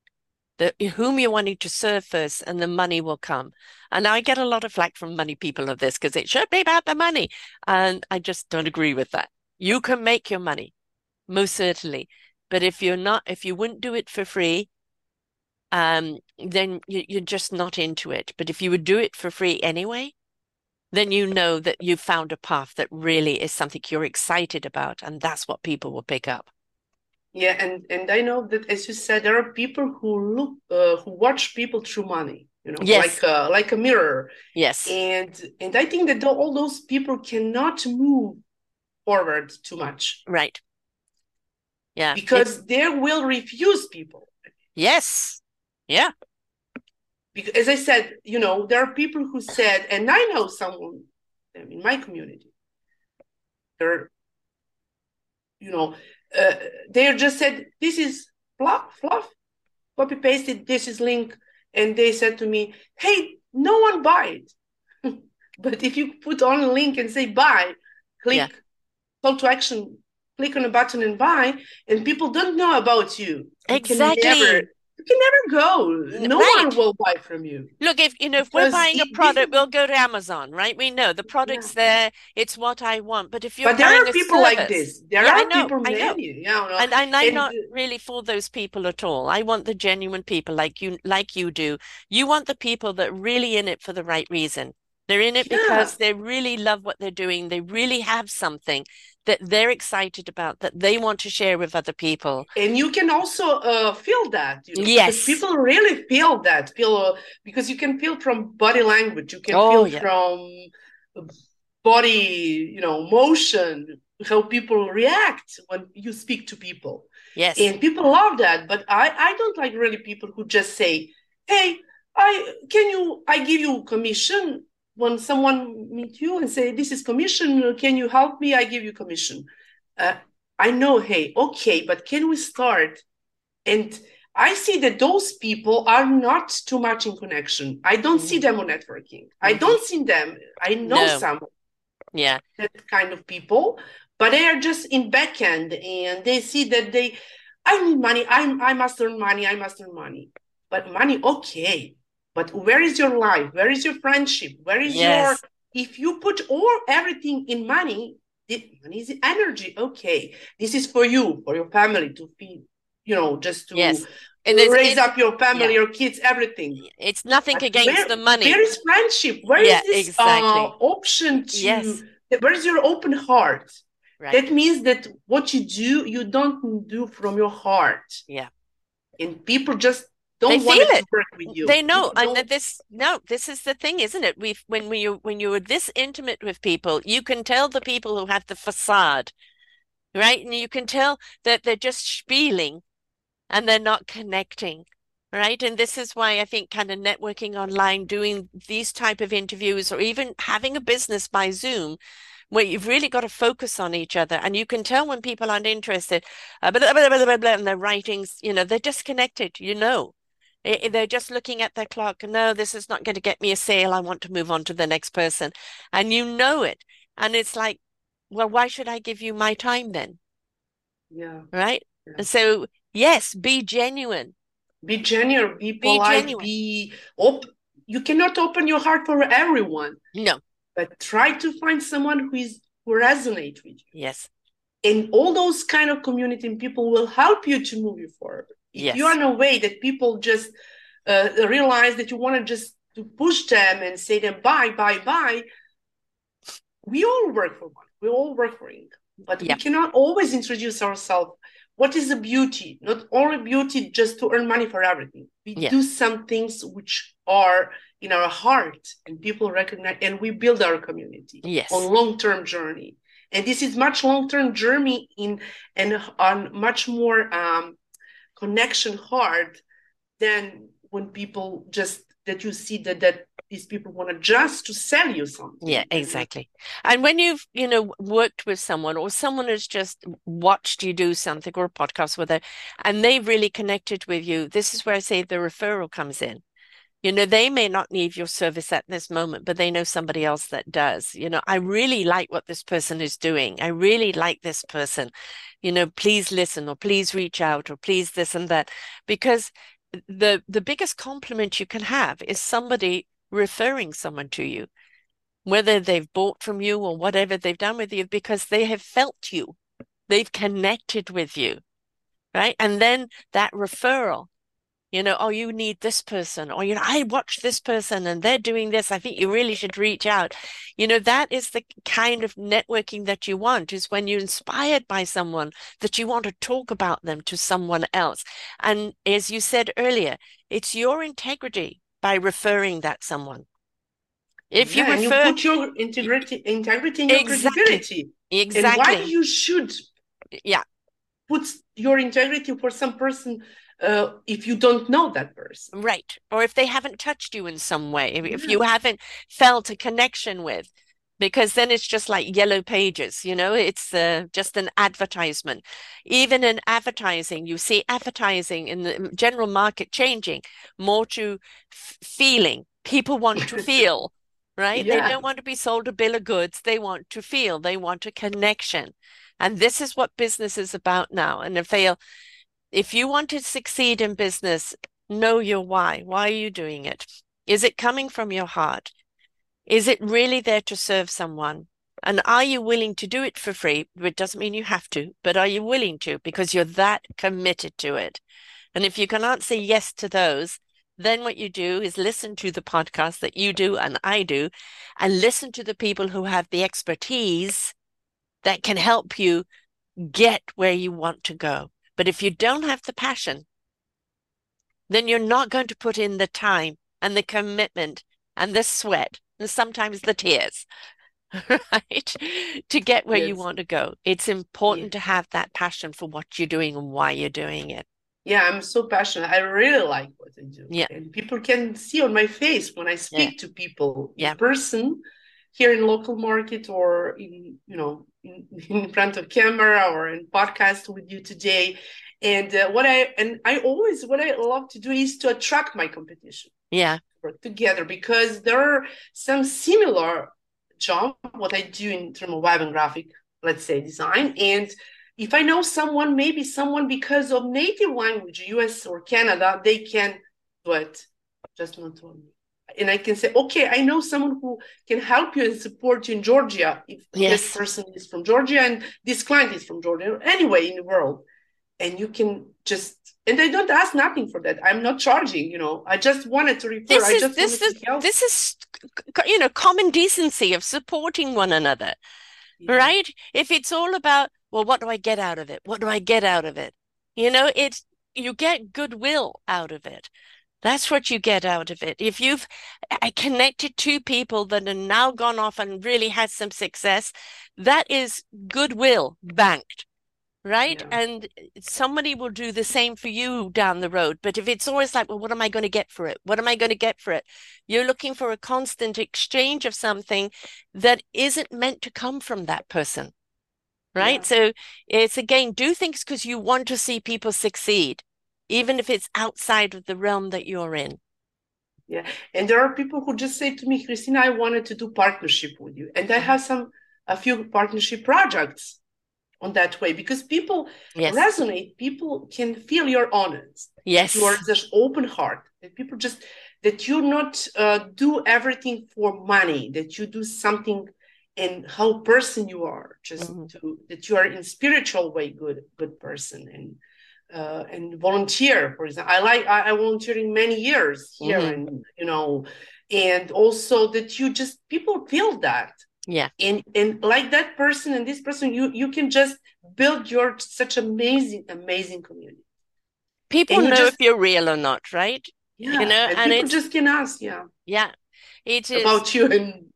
the whom you're wanting to serve first, and the money will come. And I get a lot of flack from money people of this because it should be about the money. And I just don't agree with that. You can make your money, most certainly. But if you're not, if you wouldn't do it for free, um, then you, you're just not into it. But if you would do it for free anyway, then you know that you've found a path that really is something you're excited about. And that's what people will pick up. Yeah, and and I know that as you said, there are people who look uh, who watch people through money. you know, Yes. like a, like a mirror. Yes. And and I think that all those people cannot move forward too much. Right. Yeah. Because It, they will refuse people. yes. Yeah. Because as I said, you know, there are people who said, and I know someone in my community, they're, you know, uh, they just said, this is fluff, fluff, copy pasted, this is link. And they said to me, hey, no one buy it. But if you put on a link and say buy, click yeah. call to action, click on a button and buy, and people don't know about you. Exactly. You can never, you can never go. No right. one will buy from you. Look, if you know, if we're buying a product, we'll go to Amazon, right? We know the product's yeah. there. It's what I want. But if you're but there buying are a people service, like this. There yeah, are I know, people I know. many, you know, and, and I'm and, not really for those people at all. I want the genuine people like you, like you do. You want the people that are really in it for the right reason. They're in it yeah. because they really love what they're doing. They really have something that they're excited about, that they want to share with other people. And you can also uh, feel that, you know, yes. because people really feel that, feel uh, because you can feel from body language, you can oh, feel yeah. from body, you know, motion, how people react when you speak to people. Yes. And people love that. But I, I don't like really people who just say, hey, I can you, I give you commission. When someone meet you and say, this is commission, can you help me? I give you commission. Uh, I know, hey, okay, but can we start? And I see that those people are not too much in connection. I don't mm-hmm. see them on networking. Mm-hmm. I don't see them. I know no. some yeah. that kind of people, but they are just in back end and they see that they, I need money. I, I must earn money. I must earn money. But money, okay. But where is your life? Where is your friendship? Where is yes. your, if you put all everything in money, money is energy. Okay. This is for you, for your family to feed, you know, just to yes. and raise up your family, yeah. your kids, everything. It's nothing but against where, the money. Where is friendship? Where yeah, is this exactly. uh, option to, yes. where is your open heart? Right. That means that what you do, you don't do from your heart. Yeah. And people just don't they want feel to it. work with you. They know, people and this no, this is the thing, isn't it? We when we when you're this intimate with people, you can tell the people who have the facade, right? And you can tell that they're just spieling, and they're not connecting, right? And this is why I think kind of networking online, doing these type of interviews, or even having a business by Zoom, where you've really got to focus on each other, and you can tell when people aren't interested, uh, blah, blah, blah, blah, blah, and their writings, you know, they're disconnected, you know. They're just looking at their clock. No, this is not going to get me a sale. I want to move on to the next person. And you know it. And it's like, well, why should I give you my time then? Yeah. Right? Yeah. And so, yes, be genuine. Be genuine. Be polite. Be, be op- you cannot open your heart for everyone. No. But try to find someone who is who resonates with you. Yes. And all those kind of community and people will help you to move you forward. If yes. you are in a way that people just uh, realize that you want to just to push them and say them bye, bye, bye, we all work for money. We all work for income. But yep. we cannot always introduce ourselves. What is the beauty? Not only beauty just to earn money for everything. We yeah. do some things which are in our heart and people recognize, and we build our community yes. on long-term journey. And this is much long-term journey in and on much more um, connection hard than when people just that you see that that these people want to just to sell you something. Yeah, exactly. And when you've, you know, worked with someone, or someone has just watched you do something, or a podcast with it, and they've really connected with you, this is where I say the referral comes in. You know, they may not need your service at this moment, but they know somebody else that does. You know, I really like what this person is doing. I really like this person. You know, please listen, or please reach out, or please this and that. Because the the biggest compliment you can have is somebody referring someone to you, whether they've bought from you or whatever they've done with you, because they have felt you. They've connected with you, right? And then that referral, you know, oh, you need this person, or, you know, I watched this person and they're doing this. I think you really should reach out. You know, that is the kind of networking that you want, is when you're inspired by someone that you want to talk about them to someone else. And as you said earlier, it's your integrity by referring that someone. If you Yeah, and you refer, put your integrity, integrity and your exactly, credibility. And why exactly, you should yeah, put your integrity for some person uh, if you don't know that person? right. Or if they haven't touched you in some way, if, if Yeah, you haven't felt a connection with, because then it's just like yellow pages, you know, it's uh, just an advertisement. Even in advertising, you see advertising in the general market changing more to f- feeling. People want to feel, right? They yeah, don't want to be sold a bill of goods. They want to feel, they want a connection. And this is what business is about now. And if they if you want to succeed in business, know your why. Why are you doing it? Is it coming from your heart? Is it really there to serve someone? And are you willing to do it for free? It doesn't mean you have to, but are you willing to? Because you're that committed to it. And if you can answer yes to those, then what you do is listen to the podcast that you do and I do, and listen to the people who have the expertise that can help you get where you want to go. But if you don't have the passion, then you're not going to put in the time and the commitment and the sweat and sometimes the tears, right? To get where you yes, want to go. It's yeah. important to have that passion for what you're doing and why you're doing it. Yeah, I'm so passionate. I really like what I do. Yeah, And people can see on my face when I yeah, speak to people in yeah. person here in local market or in, you know, in, in front of camera or in podcast with you today. And uh, what I and I always what I love to do is to attract my competition, Yeah. work together because there are some similar job what I do in terms of web and graphic, let's say design. And if I know someone, maybe someone because of native language, U S or Canada, they can do it, just not on me. And I can say, okay, I know someone who can help you and support you in Georgia if this Yes. person is from Georgia and this client is from Georgia, anyway in the world. And you can just, and I don't ask nothing for that. I'm not charging, you know. I just wanted to refer. This I is just this wanted is to help. this is you know common decency of supporting one another, Yeah. right? If it's all about, well, what do I get out of it? What do I get out of it? You know, it's you get goodwill out of it. That's what you get out of it. If you've uh, connected two people that have now gone off and really had some success, that is goodwill banked, right? Yeah. And somebody will do the same for you down the road. But if it's always like, well, what am I going to get for it? What am I going to get for it? You're looking for a constant exchange of something that isn't meant to come from that person, right? Yeah. So it's again, do things because you want to see people succeed, even if it's outside of the realm that you're in. Yeah. And there are people who just say to me, Christina, I wanted to do partnership with you. And I Mhm. have some a few partnership projects on that way because people Yes. resonate, people can feel you're honest, that you are Yes. just open heart, that people just that you not uh, do everything for money, that you do something in how person you are, just Mhm. to that you are in spiritual way good good person and uh, and volunteer. For example, I like I, I volunteering many years here, Mhm. and you know, and also that you just people feel that, Yeah. and and like that person and this person, you you can just build your such amazing amazing community, People and you know if just you're real or not, right? You yeah, know, and and people it's just can ask yeah yeah, it is about you and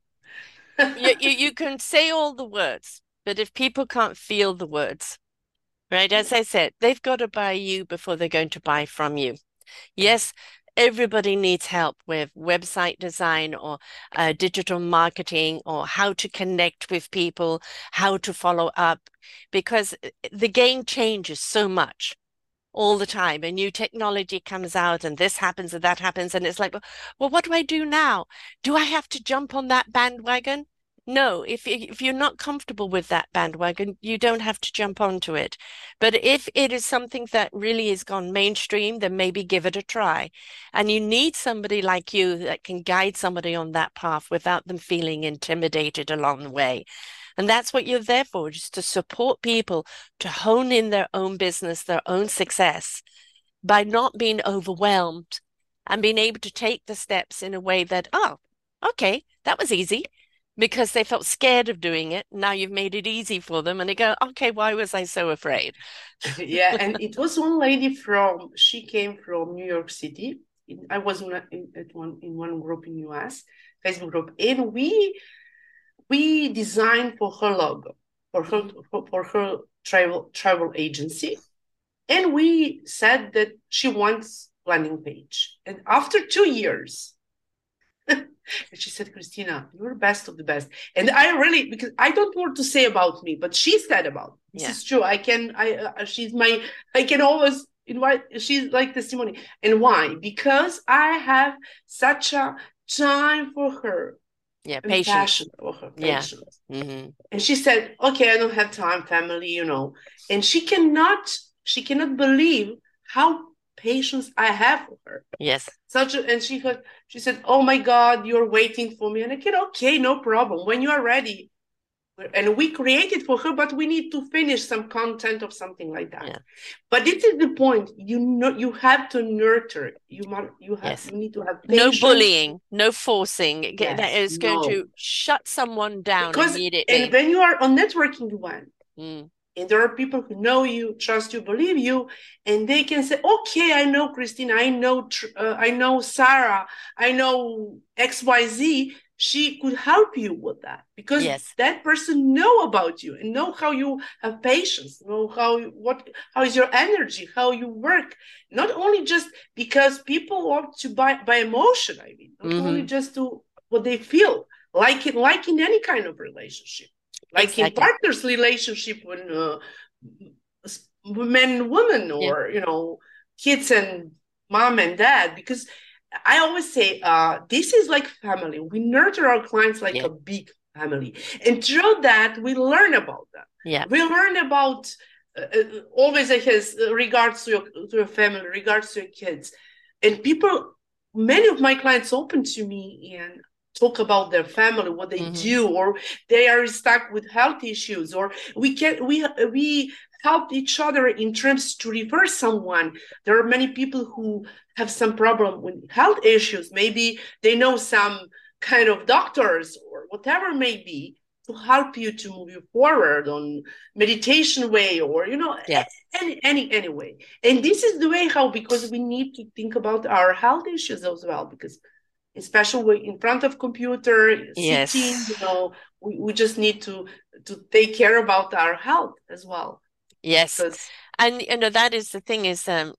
you you, you can say all the words, but if people can't feel the words, right? As I said, they've got to buy you before they're going to buy from you. Yes, everybody needs help with website design or uh, digital marketing or how to connect with people, how to follow up, because uh, the game changes so much all the time. A new technology comes out and this happens and that happens. And it's like, well, well, what do I do now? Do I have to jump on that bandwagon? No, if if you're not comfortable with that bandwagon, you don't have to jump onto it. But if it is something that really has gone mainstream, then maybe give it a try. And you need somebody like you that can guide somebody on that path without them feeling intimidated along the way. And that's what you're there for, just to support people to hone in their own business, their own success by not being overwhelmed and being able to take the steps in a way that, oh, okay, that was easy because they felt scared of doing it. Now you've made it easy for them and they go, okay, why was I so afraid? yeah, and it was one lady from she came from New York City, I was in, in, at one, in one group in U S, Facebook group, and we we designed for her logo, for her, for, for her travel travel agency. And we said that she wants landing page. And after two years, she said, Christina, you're best of the best. And I really, because I don't want to say about me, but she said about me. This yeah. is true. I can, I, uh, she's my, I can always invite, she's like testimony. And why? Because I have such a time for her. Yeah, patience. For her, patience. Yeah. Mm-hmm. And she said, okay, I don't have time, family, you know. And she cannot, she cannot believe how patience I have for her. Yes. Such a, and she had, she said, oh my God, you're waiting for me. And I said, okay, no problem. When you are ready. And we created for her, but we need to finish some content or something like that. Yeah. But this is the point. You know, you have to nurture. You must, you have, yes. you need to have patience. No bullying, no forcing. Yes, that is going no. to shut someone down because, immediately. And when you are on networking event, mm. and there are people who know you, trust you, believe you, and they can say, okay, I know Christina, I know, uh, I know Sarah, I know X Y Z. She could help you with that because yes. that person know about you and know how you have patience, know how what how is your energy, how you work. Not only just because people want to buy by emotion, I mean, not mm-hmm. only just to what they feel, like it, like in any kind of relationship, like exactly. in partners relationship when uh, men and women, or yeah. you know, kids and mom and dad, because. I always say, uh, this is like family. We nurture our clients like yeah. a big family. And through that, we learn about them. Yeah. We learn about, uh, always like his regards to your, to your family, regards to your kids. And people, many of my clients open to me and talk about their family, what they mm-hmm. do, or they are stuck with health issues, or we can, we, we, help each other in terms to refer someone. There are many people who have some problem with health issues. Maybe they know some kind of doctors or whatever may be to help you to move you forward on meditation way, or, you know, yeah. any, any, any way. And this is the way how, because we need to think about our health issues as well, because especially in front of computer, yes. sitting, you know, we, we just need to, to take care about our health as well. Yes, because... and you know that is the thing is, um,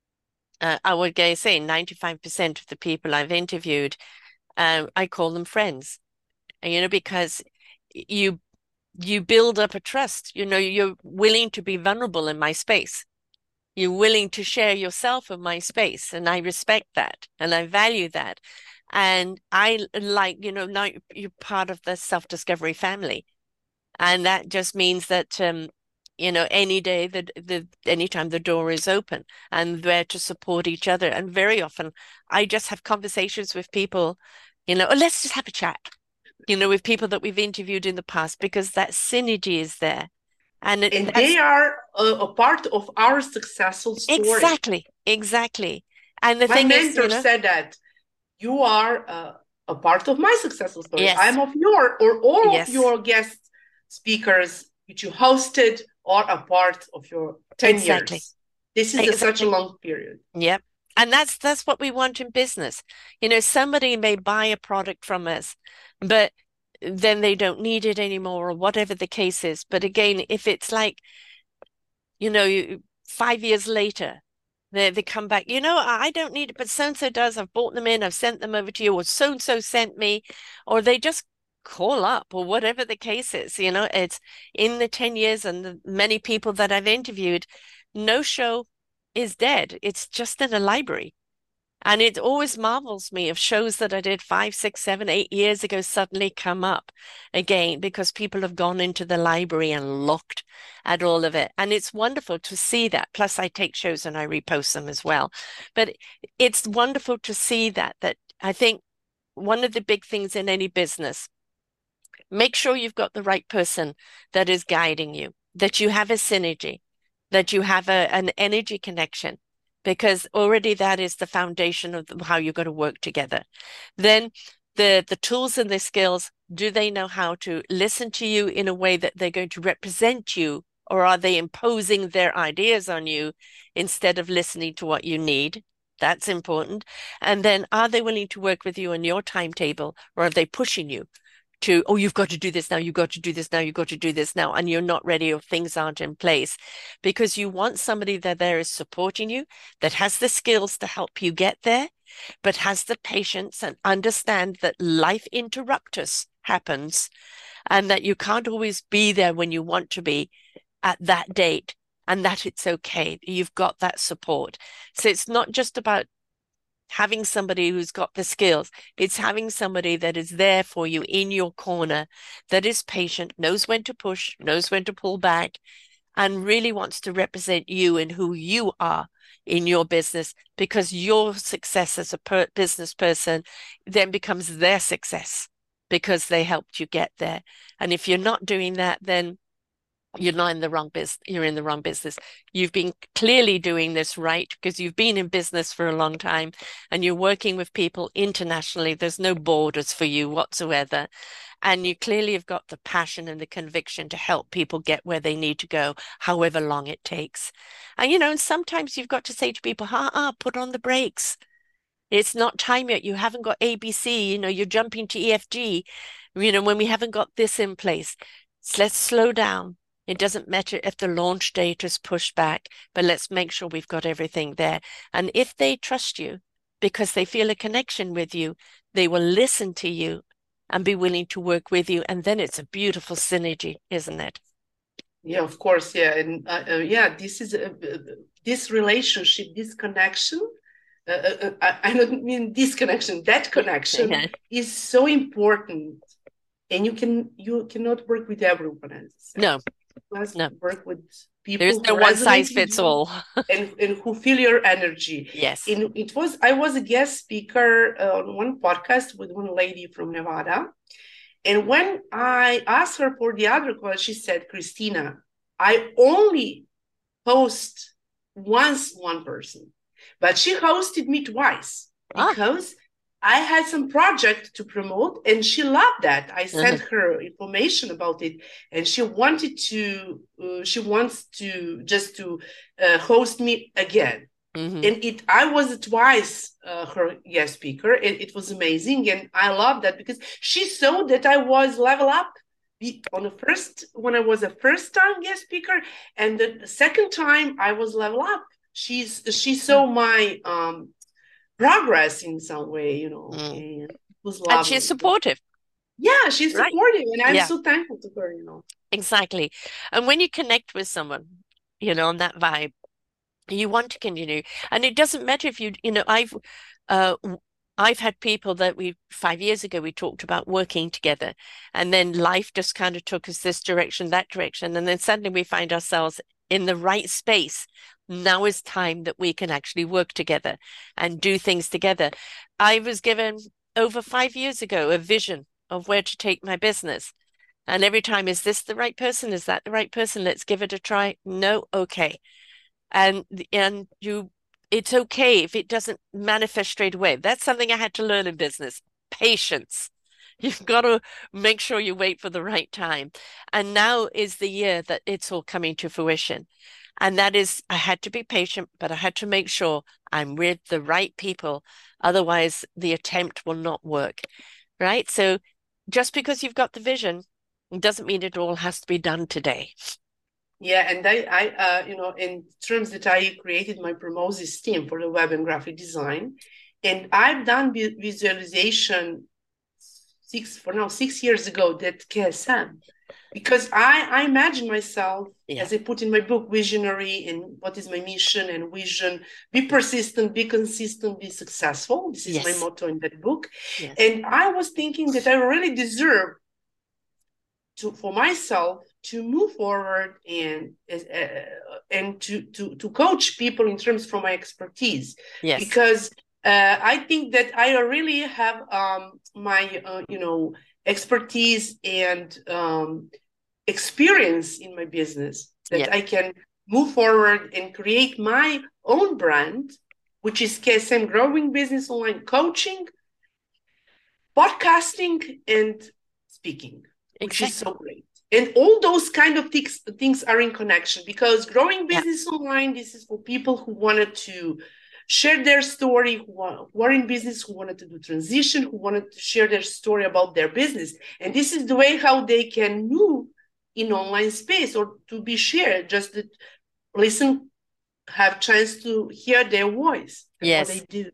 uh, I would say ninety-five percent of the people I've interviewed, um, I call them friends, and, you know, because you you build up a trust. You know, you're willing to be vulnerable in my space. You're willing to share yourself in my space, and I respect that, and I value that, and I like, you know, now you're part of the self-discovery family, and that just means that. Um, You know, any day that the anytime the door is open, and there to support each other. And very often I just have conversations with people, you know, oh, let's just have a chat, you know, with people that we've interviewed in the past, because that synergy is there. And, it, and they are a, a part of our successful story. Exactly, exactly. And the my thing mentor is, you know, said that you are uh, a part of my successful story. Yes. I'm of your, or all yes. of your guest speakers which you hosted, or a part of your ten exactly. years. This is exactly. a, such a long period. Yep. And that's that's what we want in business. You know, somebody may buy a product from us, but then they don't need it anymore, or whatever the case is. But again, if it's like, you know, five years later, they, they come back, you know, I don't need it, but so-and-so does. I've bought them in, I've sent them over to you, or so-and-so sent me, or they just call up, or whatever the case is. You know, it's in the ten years and the many people that I've interviewed, no show is dead. It's just in a library. And it always marvels me if shows that I did five, six, seven, eight years ago suddenly come up again, because people have gone into the library and looked at all of it. And it's wonderful to see that. Plus I take shows and I repost them as well. But it's wonderful to see that, that I think one of the big things in any business, make sure you've got the right person that is guiding you, that you have a synergy, that you have a, an energy connection, because already that is the foundation of how you're going to work together. Then the, the tools and the skills, do they know how to listen to you in a way that they're going to represent you, or are they imposing their ideas on you instead of listening to what you need? That's important. And then are they willing to work with you on your timetable, or are they pushing you to, oh, you've got to do this now, you've got to do this now, you've got to do this now, and you're not ready or things aren't in place? Because you want somebody that there is supporting you, that has the skills to help you get there, but has the patience and understand that life interruptus happens and that you can't always be there when you want to be at that date, and that it's okay. You've got that support. So it's not just about having somebody who's got the skills. It's having somebody that is there for you in your corner, that is patient, knows when to push, knows when to pull back, and really wants to represent you and who you are in your business, because your success as a per business person then becomes their success because they helped you get there. And if you're not doing that, then you're not in the wrong business. You're in the wrong business. You've been clearly doing this right because you've been in business for a long time and you're working with people internationally. There's no borders for you whatsoever. And you clearly have got the passion and the conviction to help people get where they need to go, however long it takes. And, you know, and sometimes you've got to say to people, ah, ah, put on the brakes. It's not time yet. You haven't got A B C, you know, you're jumping to E F G, you know, when we haven't got this in place. So let's slow down. It doesn't matter if the launch date is pushed back, but let's make sure we've got everything there. And if they trust you because they feel a connection with you, they will listen to you and be willing to work with you. And then it's a beautiful synergy, isn't it? Yeah, of course. Yeah. And uh, uh, yeah, this is uh, this relationship, this connection. Uh, uh, I, I don't mean this connection, that connection yeah. is so important. And you can you cannot work with everyone else. No. You must no. work with people. There's no one size fits all. and, and who feel your energy. Yes. And it was I was a guest speaker uh, on one podcast with one lady from Nevada. And when I asked her for the other call, she said, Christina, I only host once one person, but she hosted me twice because ah. I had some project to promote and she loved that. I sent mm-hmm. her information about it and she wanted to, uh, she wants to just to uh, host me again. Mm-hmm. And it, I was twice uh, her guest speaker and it was amazing. And I love that because she saw that I was level up on the first, when I was a first time guest speaker, and the second time I was level up. She's, she saw my, um, progress in some way, you know, mm. and, it was and she's supportive. Yeah, she's right? supportive, and I'm yeah. so thankful to her, you know. Exactly. And when you connect with someone, you know, on that vibe, you want to continue. And it doesn't matter if you, you know, I've, uh, I've had people that we, five years ago, we talked about working together, and then life just kind of took us this direction, that direction. And then suddenly we find ourselves in the right space. Now is time that we can actually work together and do things together. I was given over five years ago a vision of where to take my business. And every time, is this the right person? Is that the right person? Let's give it a try. No, okay. And, and you, it's okay if it doesn't manifest straight away. That's something I had to learn in business. Patience. You've got to make sure you wait for the right time. And now is the year that it's all coming to fruition. And that is, I had to be patient, but I had to make sure I'm with the right people. Otherwise, the attempt will not work, right? So just because you've got the vision, it doesn't mean it all has to be done today. Yeah, and I, I uh, you know, in terms that I created my Promosis team for the web and graphic design, and I've done visualization six, for now, six years ago, that K S M. Because I, I imagine myself, yeah. as I put in my book, visionary, and what is my mission and vision, be persistent, be consistent, be successful. This is yes. my motto in that book. Yes. And I was thinking that I really deserve to, for myself to move forward and, uh, and to, to, to coach people in terms from my expertise. Yes. Because uh, I think that I really have um, my, uh, you know, expertise and um, experience in my business that yeah. I can move forward and create my own brand, which is K S M Growing Business Online Coaching, podcasting, and speaking, which exactly. is so great. And all those kind of things, things are in connection because growing business yeah. online, this is for people who wanted to share their story, who are, who are in business, who wanted to do transition, who wanted to share their story about their business. And this is the way how they can move in online space, or to be shared, just to listen, have chance to hear their voice and what they Yes, do.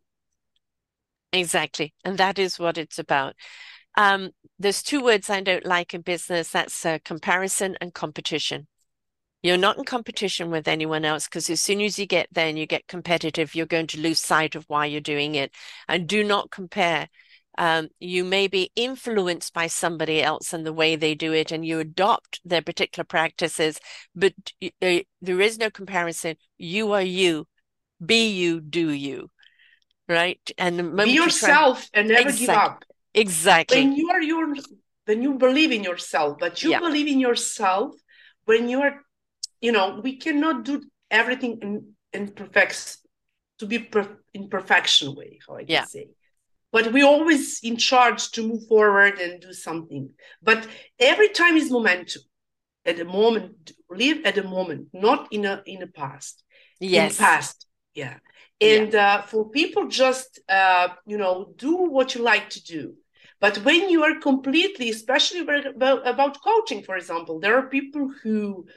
exactly. And that is what it's about. Um, there's two words I don't like in business. That's uh, comparison and competition. You're not in competition with anyone else, because as soon as you get there and you get competitive, you're going to lose sight of why you're doing it. And do not compare. Um, you may be influenced by somebody else and the way they do it, and you adopt their particular practices, but uh, there is no comparison. You are you. Be you, do you, right? And the Be moment you try, yourself and never give exactly, up. exactly. When you are your, when you believe in yourself, but you Yeah, believe in yourself when you are, you know, we cannot do everything in, in perfect, to be per, in perfection way, how I can yeah, say. But we're always in charge to move forward and do something. But every time is momentum. At the moment, live at the moment, not in a in the past. In yes, past, yeah. yeah, And uh, for people, just uh, you know, do what you like to do. But when you are completely, especially about, about coaching, for example, there are people who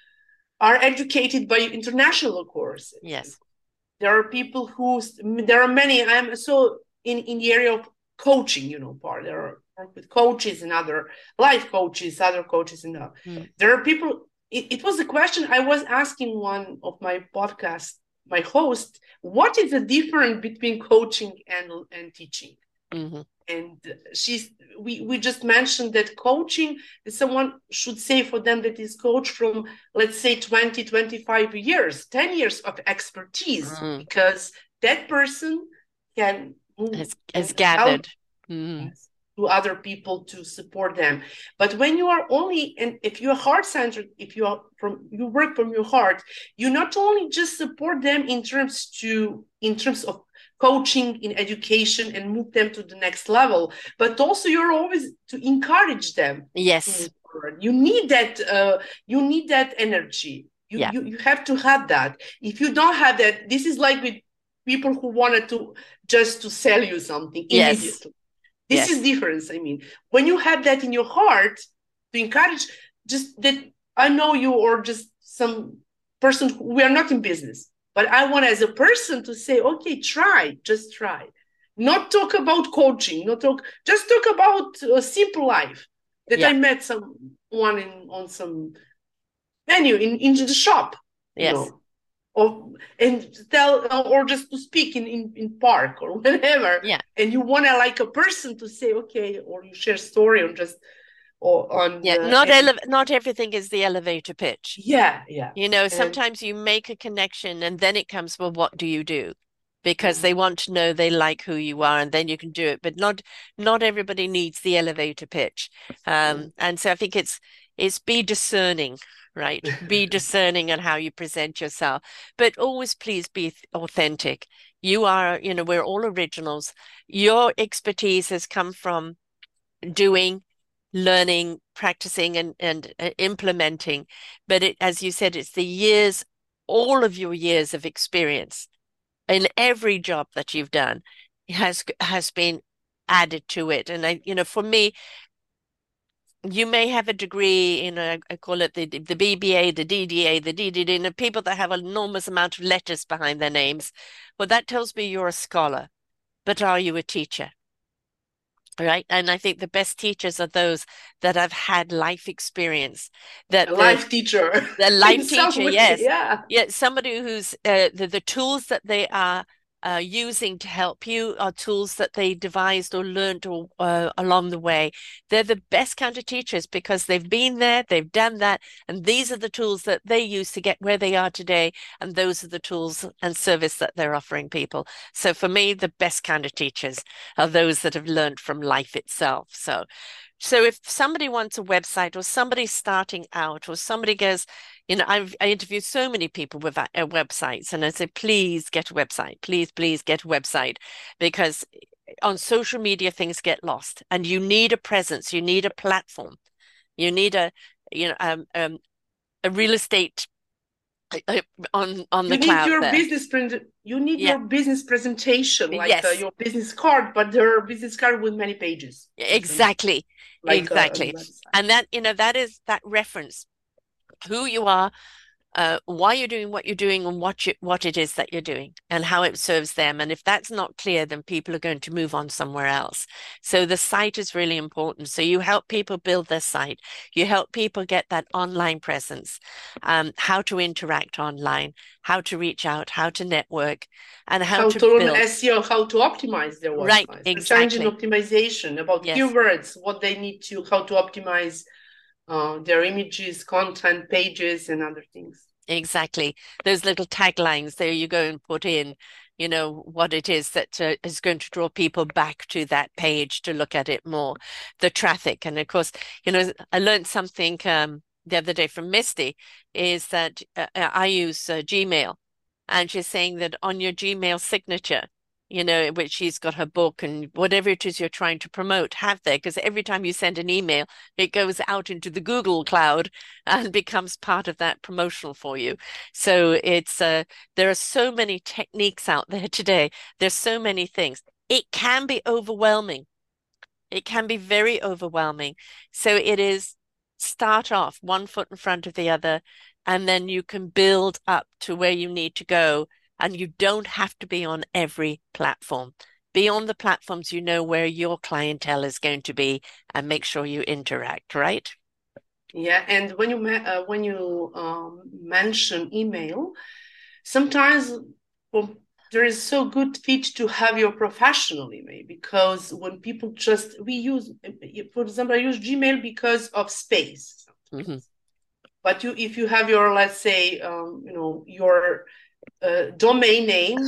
are educated by international courses. yes, There are people who, there are many, I'm so in, in the area of coaching, you know, part. There are work with coaches and other life coaches, other coaches, and uh, mm, there are people. It, it was a question I was asking one of my podcast, my host, what is the difference between coaching and and teaching? hmm, And she's we we just mentioned that coaching, someone should say for them that is coach from, let's say, twenty twenty-five years, ten years of expertise, mm, because that person can move, has has can help gathered. Mm, to other people to support them. But when you are only, and if you are heart centered, if you are from, you work from your heart, you not only just support them in terms to in terms of coaching, in education, and move them to the next level, but also you're always to encourage them to yes, move forward. You need that uh, you need that energy. You, yeah, you you have to have that. If you don't have that, this is like with people who wanted to just to sell you something yes, immediately. This is yes, difference. I mean, when you have that in your heart to encourage, just that I know you, or just some person who, we are not in business, but I want as a person to say, okay, try, just try. Not talk about coaching, not talk, just talk about a simple life. That I yeah, met someone in on some menu in, in the shop, you yes, know, or and tell, or just to speak in, in, in park or whatever, yeah, and you want to like a person to say okay, or you share story, or just or on yeah. the Not and ele not everything is the elevator pitch. yeah, yeah, You know, and sometimes you make a connection and then it comes, well, what do you do? Because yeah, they want to know they like who you are, and then you can do it. But not not everybody needs the elevator pitch. yeah. Um, and so I think it's it's be discerning, right? Be discerning on how you present yourself, but always please be authentic. You are, you know, we're all originals. Your expertise has come from doing, learning, practicing, and and uh, implementing. But it, as you said, it's the years, all of your years of experience in every job that you've done has has been added to it. And I, you know, for me, you may have a degree in a, I call it the the B B A, the D D A, the D D D, and the people that have an enormous amount of letters behind their names. Well, that tells me you're a scholar, but are you a teacher? Right. And I think the best teachers are those that have had life experience, A that the life teacher the in life some teacher, way, yes. yeah. Yeah, somebody who's uh, the, the tools that they are uh, using to help you are tools that they devised or learned or uh, along the way. They're the best kind of teachers because they've been there, they've done that, and these are the tools that they use to get where they are today, and those are the tools and service that they're offering people. So for me, the best kind of teachers are those that have learned from life itself. So so if somebody wants a website, or somebody's starting out, or somebody goes, you know, I've I interviewed so many people with uh, websites, and I say, please get a website, please, please get a website, because on social media things get lost, and you need a presence, you need a platform, you need a, you know, um, um, a real estate uh, on on You the need cloud your there. business print. You need Yeah. your business presentation, like uh, Yes. your business card, but there are business card with many pages, for example, Exactly. like a, a Exactly. website. And that, you know, that is that reference, who you are, uh, why you're doing what you're doing, and what you, what it is that you're doing and how it serves them. And if that's not clear, then people are going to move on somewhere else. So the site is really important. So you help people build their site. You help people get that online presence, um, how to interact online, how to reach out, how to network, and how How to to run build. S E O, how to optimize their Right, websites, search engine exactly. optimization, about Yes. keywords, what they need to, how to optimize uh, their images, content, pages, and other things. Exactly. Those little taglines there you go and put in, you know, what it is that uh, is going to draw people back to that page to look at it more, the traffic. And of course, you know, I learned something um, the other day from Misty is that uh, uh, I use uh, Gmail, and she's saying that on your Gmail signature, you know, in which she's got her book and whatever it is you're trying to promote, have there, because every time you send an email, it goes out into the Google cloud and becomes part of that promotional for you. So it's uh, there are so many techniques out there today. There's so many things. It can be overwhelming. It can be very overwhelming. So it is start off one foot in front of the other, and then you can build up to where you need to go. And you don't have to be on every platform. Be on the platforms you know where your clientele is going to be, and make sure you interact, right? Yeah, and when you uh, when you um, mention email, sometimes well, there is so good fit to have your professional email, because when people just we use, for example, I use Gmail because of space. Mm-hmm. But you, if you have your, let's say, um, you know, your uh, domain name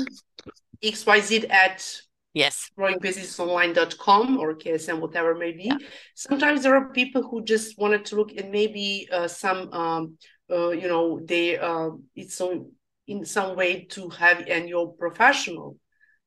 xyz at Yes. growing business online dot com or K S M, whatever it may be. Yeah. Sometimes there are people who just wanted to look at maybe uh, some, um, uh, you know, they uh, it's so in some way to have and your professional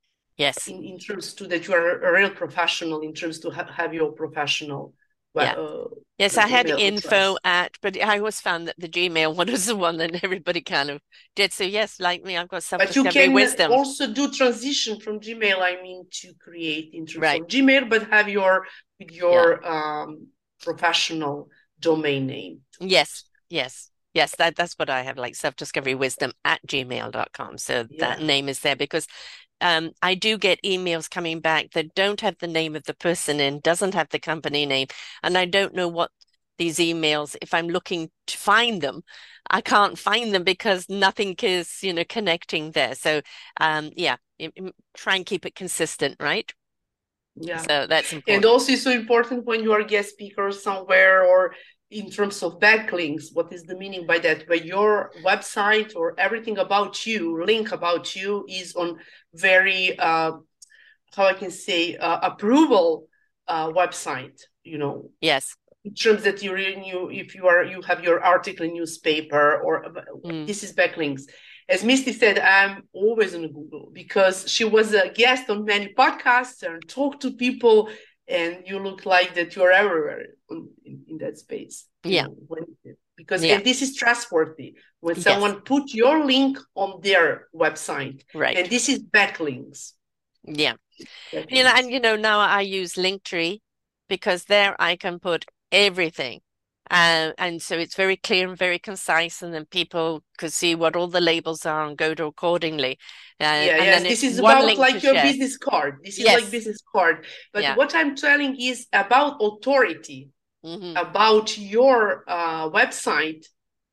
Yes. in, in terms to that you are a real professional in terms to ha- have your professional Yeah. uh, Yes, I had email info address. at, but I always found that the Gmail one was the one that everybody kind of did. So yes, like me, I've got But you self-discovery can wisdom. also do transition from Gmail, I mean, to create in terms Right. of Gmail, but have your your Yeah. um, professional domain name. Yes. Yes. Yes, that that's what I have, like self-discovery wisdom at gmail dot com. So that Yeah. name is there because um, I do get emails coming back that don't have the name of the person in, doesn't have the company name, and I don't know what these emails, if I'm looking to find them, I can't find them because nothing is, you know, connecting there. So um, yeah, try and keep it consistent, right? Yeah. So that's And important. also it's so important when you are a guest speaker somewhere, or in terms of backlinks, what is the meaning by that? Where your website or everything about you, link about you is on very, uh, how I can say, uh, approval uh, website, you know, Yes. in terms that you renew, if you are you have your article in newspaper, or Mm. this is backlinks. As Misty said, I'm always on Google because she was a guest on many podcasts and talked to people, and you look like that you're everywhere in, in that space. You Yeah. know, when, because Yeah. and this is trustworthy when Yes. someone put your link on their website, and Right. this is backlinks. Yeah. You know, Backlinks. and you know, now I use Linktree because there I can put everything. Uh, and so it's very clear and very concise, and then people could see what all the labels are and go to accordingly. Uh, Yeah, and yes, then this it's is one about link to like your share. business card. This is like Yes. business card. But Yeah. what I'm telling is about authority, Mm-hmm. about your uh, website.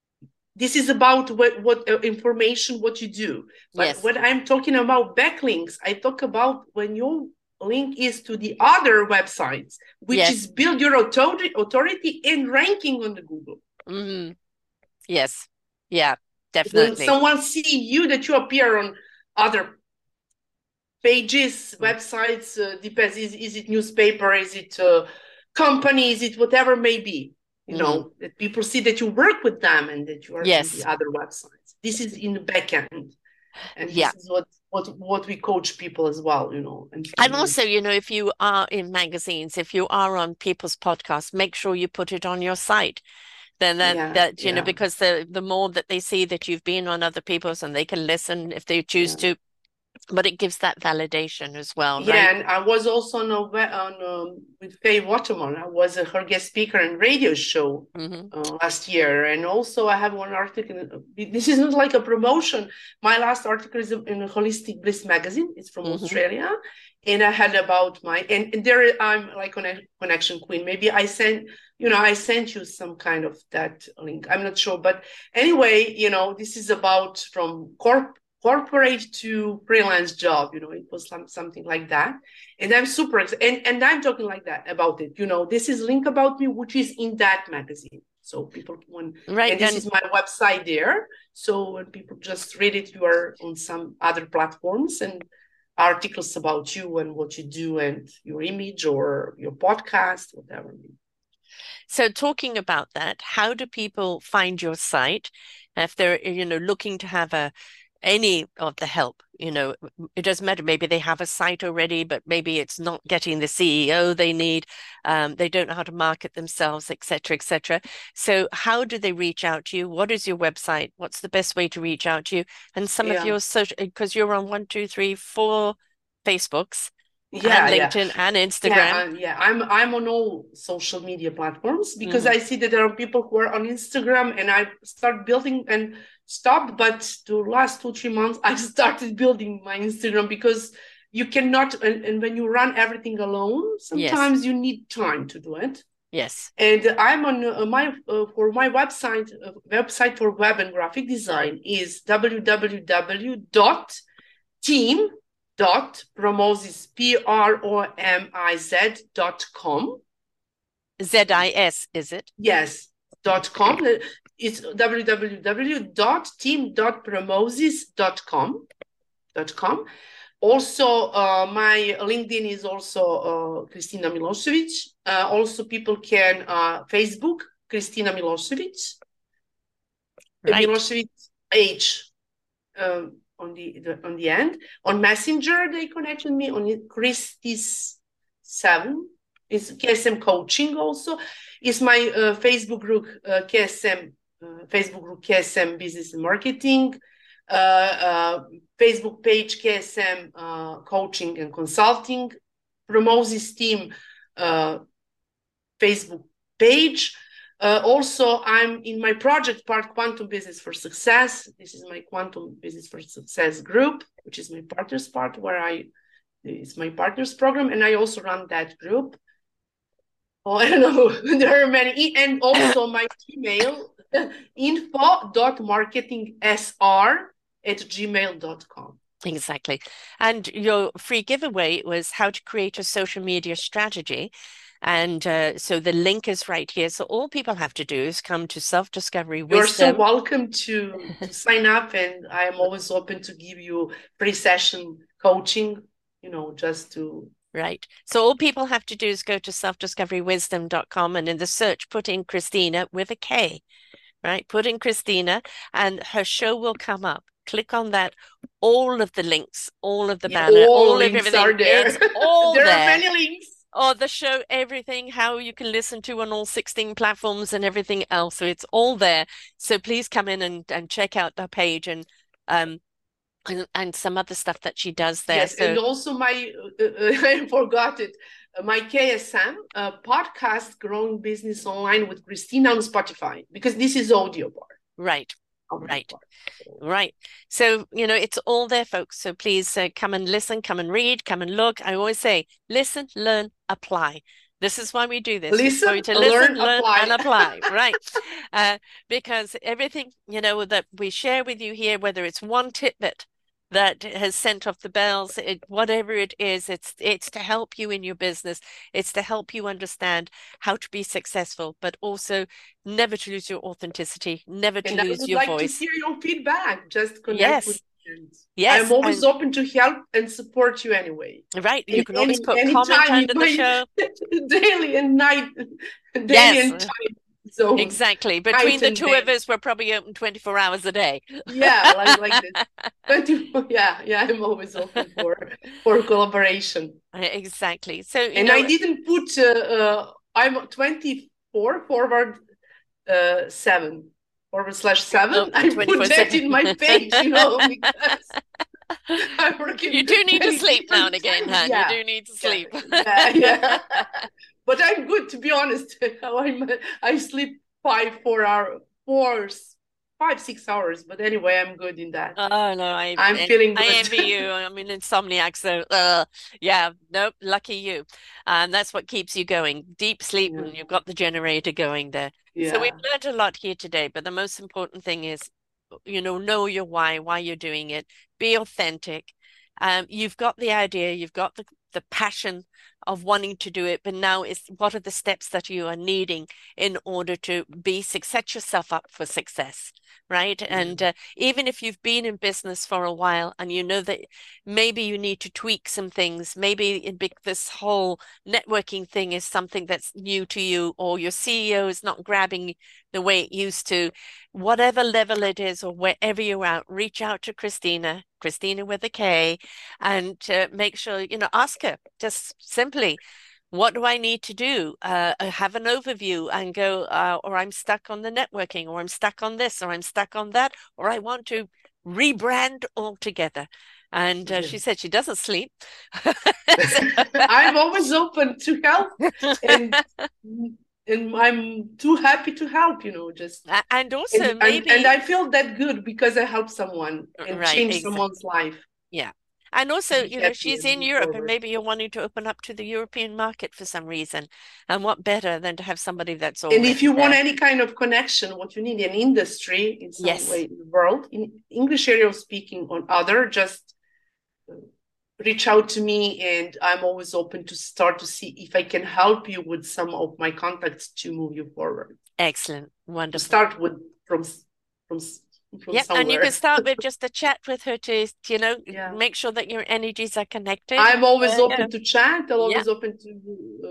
This is about what, what uh, information, what you do. But Yes. when I'm talking about backlinks, I talk about when your link is to the other websites, which Yes. is build your authority, authority and ranking on the Google. Mm-hmm. Yes. Yeah, When definitely. someone see you, that you appear on other pages, Mm. websites, uh, depends. Is, is it newspaper? Is it uh, company? Is it whatever may be? You Mm-hmm. know, that people see that you work with them and that you are in the Yes. other websites. This is in the back end. And Yeah. this is what, what, what we coach people as well, you know. And, And and also, you know, if you are in magazines, if you are on people's podcasts, make sure you put it on your site. then that Yeah, that you know, yeah, because the the more that they see that you've been on other people's, and they can listen if they choose yeah. to, but it gives that validation as well, Yeah, right? and I was also on a, we- on um, with Faye Waterman. I was a, her guest speaker and radio show Hmm. uh, last year, and also I have one article. This is not like a promotion. My last article is in a Holistic Bliss magazine. It's from Hmm. Australia, and I had about my and, and there I'm like on a connection queen. Maybe I sent you know I sent you some kind of that link. I'm not sure, but anyway, you know this is about from corp corporate to freelance job. You know, it was some, something like that. And I'm super excited. And, and I'm talking like that about it. You know, this is Link About Me, which is in that magazine. So people when Right. and this And is my website there. So when people just read it, you are on some other platforms and articles about you and what you do and your image or your podcast, whatever. so talking about that, how do people find your site if they're, you know, looking to have a any of the help? You know, it doesn't matter. Maybe they have a site already, but maybe it's not getting the C E O they need. Um, they don't know how to market themselves, et cetera, et cetera. So how do they reach out to you? What is your website? What's the best way to reach out to you? And some of Yeah. your social, because you're on one, two, three, four Facebooks and Yeah, yeah. LinkedIn and Yeah, Instagram. uh, yeah. I'm I'm on all social media platforms because Hmm. I see that there are people who are on Instagram, and I start building and stopped. But the last two three months, I started building my Instagram because you cannot. And, and when you run everything alone, Yes, sometimes you need time to do it. yes. And I'm on uh, my uh, for my website uh, website for web and graphic design is w w w dot team dot promosis p r o m i z dot com. Z I S, is it? Yes, dot com. Okay. It's w w w dot team dot promosis dot com. Dot com. Also, uh, my LinkedIn is also uh, Kristina Milosevic. Uh, also, people can uh, Facebook Kristina Milosevic. Right. Milosevic H. Um, on the, the on the end. On Messenger, they connected me on Christie's seven. It's K S M coaching also. It's my uh, Facebook group uh, K S M uh, Facebook group K S M business and marketing. Uh, uh, Facebook page K S M uh, coaching and consulting. Promosis team uh, Facebook page. Uh, also, I'm in my project part, Quantum Business for Success. This is my Quantum Business for Success group, which is my partners part, where I it's my partners program, and I also run that group. Oh, I don't know. There are many, and also my email info dot marketing s r at gmail dot com. Exactly. And your free giveaway was how to create a social media strategy. And uh, so the link is right here. So all people have to do is come to Self-Discovery You're so Wisdom. welcome to to sign up, and I am always open to give you pre-session coaching, you know, just to Right. So all people have to do is go to self discovery wisdom dot com and in the search put in Christina with a K, right? Put in Christina and her show will come up. Click on that. All of the links, all of the yeah, banner, all all of links are everything, there. it's all There are there. many links. Oh, the show, everything, how you can listen to on all sixteen platforms and everything else. So it's all there. So please come in and, and check out the page and um and, and some other stuff that she does there. Yes, and So also my uh, uh, I forgot it. Uh, my K S M uh, podcast, Growing Business Online with Christina on Spotify, because this is audio part. right, Audio right. part. So, Right. So, you know, it's all there, folks. So please uh, come and listen, come and read, come and look. I always say, listen, learn, apply. This is why we do this. We're listen, going to listen, learn, learn, and apply. apply. Right. Uh, because everything, you know, that we share with you here, whether it's one tidbit that has sent off the bells, it, whatever it is, it's it's to help you in your business. It's to help you understand how to be successful, but also never to lose your authenticity, never to And I lose would your like to voice. hear your feedback. Just connect with Yes. me. I'm Yes, always and open to help and support you anyway. right, you In can always any put any comment time in under the my show. daily and night, daily Yes, and time zone. exactly. Between Night the and two of day. us, we're probably open twenty-four hours a day. Yeah, like like this. But yeah, yeah, I'm always open for for collaboration. Exactly. So, you And I know, didn't put uh, uh I'm twenty-four forward uh, seven forward slash seven. Oh, I put that in my page, you know, because I'm working. You do need to sleep now and again, Han. Yeah. You do need to sleep. Yeah, yeah. But I'm good, to be honest. I'm, I sleep five, four hours, four, five, six hours. But anyway, I'm good in that. Oh no, I I'm I, feeling good. I envy you. I'm an insomniac, so uh, yeah, nope, lucky you. And that's what keeps you going. Deep sleep, Yeah. and you've got the generator going there. Yeah. So we've learned a lot here today, but the most important thing is, you know, know your why, why you're doing it. Be authentic. Um, you've got the idea, you've got the the passion of wanting to do it, but now it's what are the steps that you are needing in order to be set yourself up for success, right? Mm-hmm. And uh, even if you've been in business for a while and you know that maybe you need to tweak some things, maybe in big, this whole networking thing is something that's new to you, or your C E O is not grabbing the way it used to, whatever level it is or wherever you're at, reach out to Christina, Christina with a K, and uh, make sure, you know, ask her just simply, what do I need to do? Uh, have an overview and go, uh, or I'm stuck on the networking, or I'm stuck on this, or I'm stuck on that, or I want to rebrand altogether. And uh, yeah. She said she doesn't sleep. I'm always open to help. And and I'm too happy to help, you know, just. And also and, maybe. And, and I feel that good because I help someone and right, change exactly. someone's life. Yeah. And also, you know, she's in Europe forward. And maybe you're wanting to open up to the European market for some reason. And what better than to have somebody that's already And if you there. want any kind of connection, what you need, an industry in some yes. way in the world, in English area of speaking or other, just reach out to me, and I'm always open to start to see if I can help you with some of my contacts to move you forward. Excellent. Wonderful. To start with from from From yep, somewhere. and you can start with just a chat with her to, you know, yeah. make sure that your energies are connected. I'm always uh, open yeah. to chat. I'm always yeah. open to uh,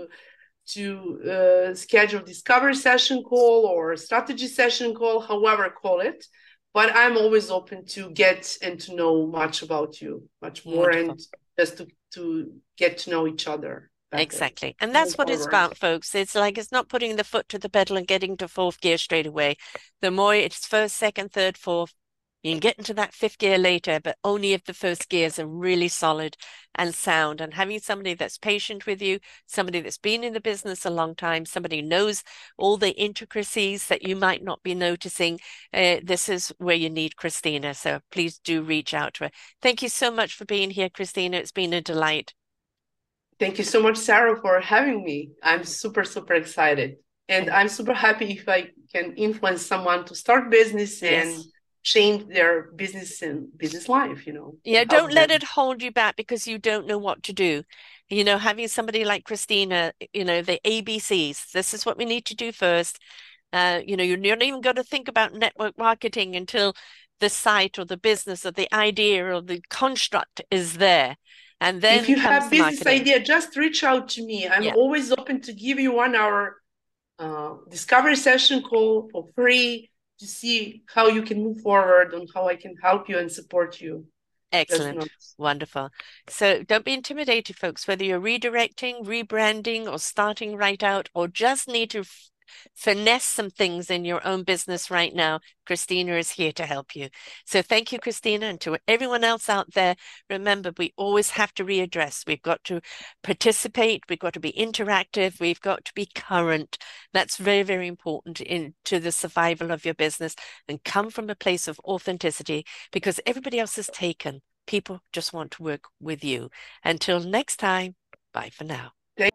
to uh, schedule discovery session call or strategy session call, however call it. But I'm always open to get and to know much about you, much more, Wonderful. And just to to get to know each other. Better. Exactly. And that's Move what forward. It's about, folks. It's like, it's not putting the foot to the pedal and getting to fourth gear straight away. The more it's first, second, third, fourth, you can get into that fifth gear later, but only if the first gears are really solid and sound. And having somebody that's patient with you, somebody that's been in the business a long time, somebody who knows all the intricacies that you might not be noticing, uh, this is where you need Christina. So please do reach out to her. Thank you so much for being here, Christina. It's been a delight. Thank you so much, Sarah, for having me. I'm super, super excited. And I'm super happy if I can influence someone to start business and yes. change their business and business life, you know. Yeah, don't let it hold you back because you don't know what to do. You know, having somebody like Christina, you know, the A B Cs, this is what we need to do first. Uh, you know, you're not even going to think about network marketing until the site or the business or the idea or the construct is there. And then if you have business marketing. idea, just reach out to me. I'm yeah. always open to give you one hour uh, discovery session call for free to see how you can move forward and how I can help you and support you. Excellent. Not... Wonderful. So don't be intimidated, folks, whether you're redirecting, rebranding, or starting right out, or just need to f- finesse some things in your own business right now. Christina is here to help you. So thank you, Christina. And to everyone else out there, remember, we always have to readdress. We've got to participate. We've got to be interactive. We've got to be current. That's very, very important in, to the survival of your business, and come from a place of authenticity, because everybody else is taken. People just want to work with you. Until next time, bye for now. Thank-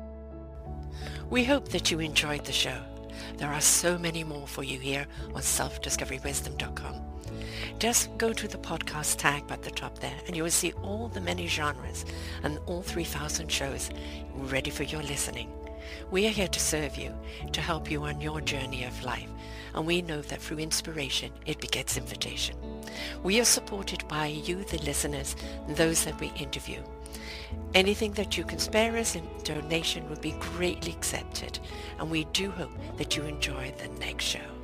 We hope that you enjoyed the show. There are so many more for you here on self discovery wisdom dot com. Just go to the podcast tag at the top there and you will see all the many genres and all three thousand shows ready for your listening. We are here to serve you, to help you on your journey of life, and we know that through inspiration it begets invitation. We are supported by you, the listeners, and those that we interview. Anything that you can spare us in donation would be greatly accepted, and we do hope that you enjoy the next show.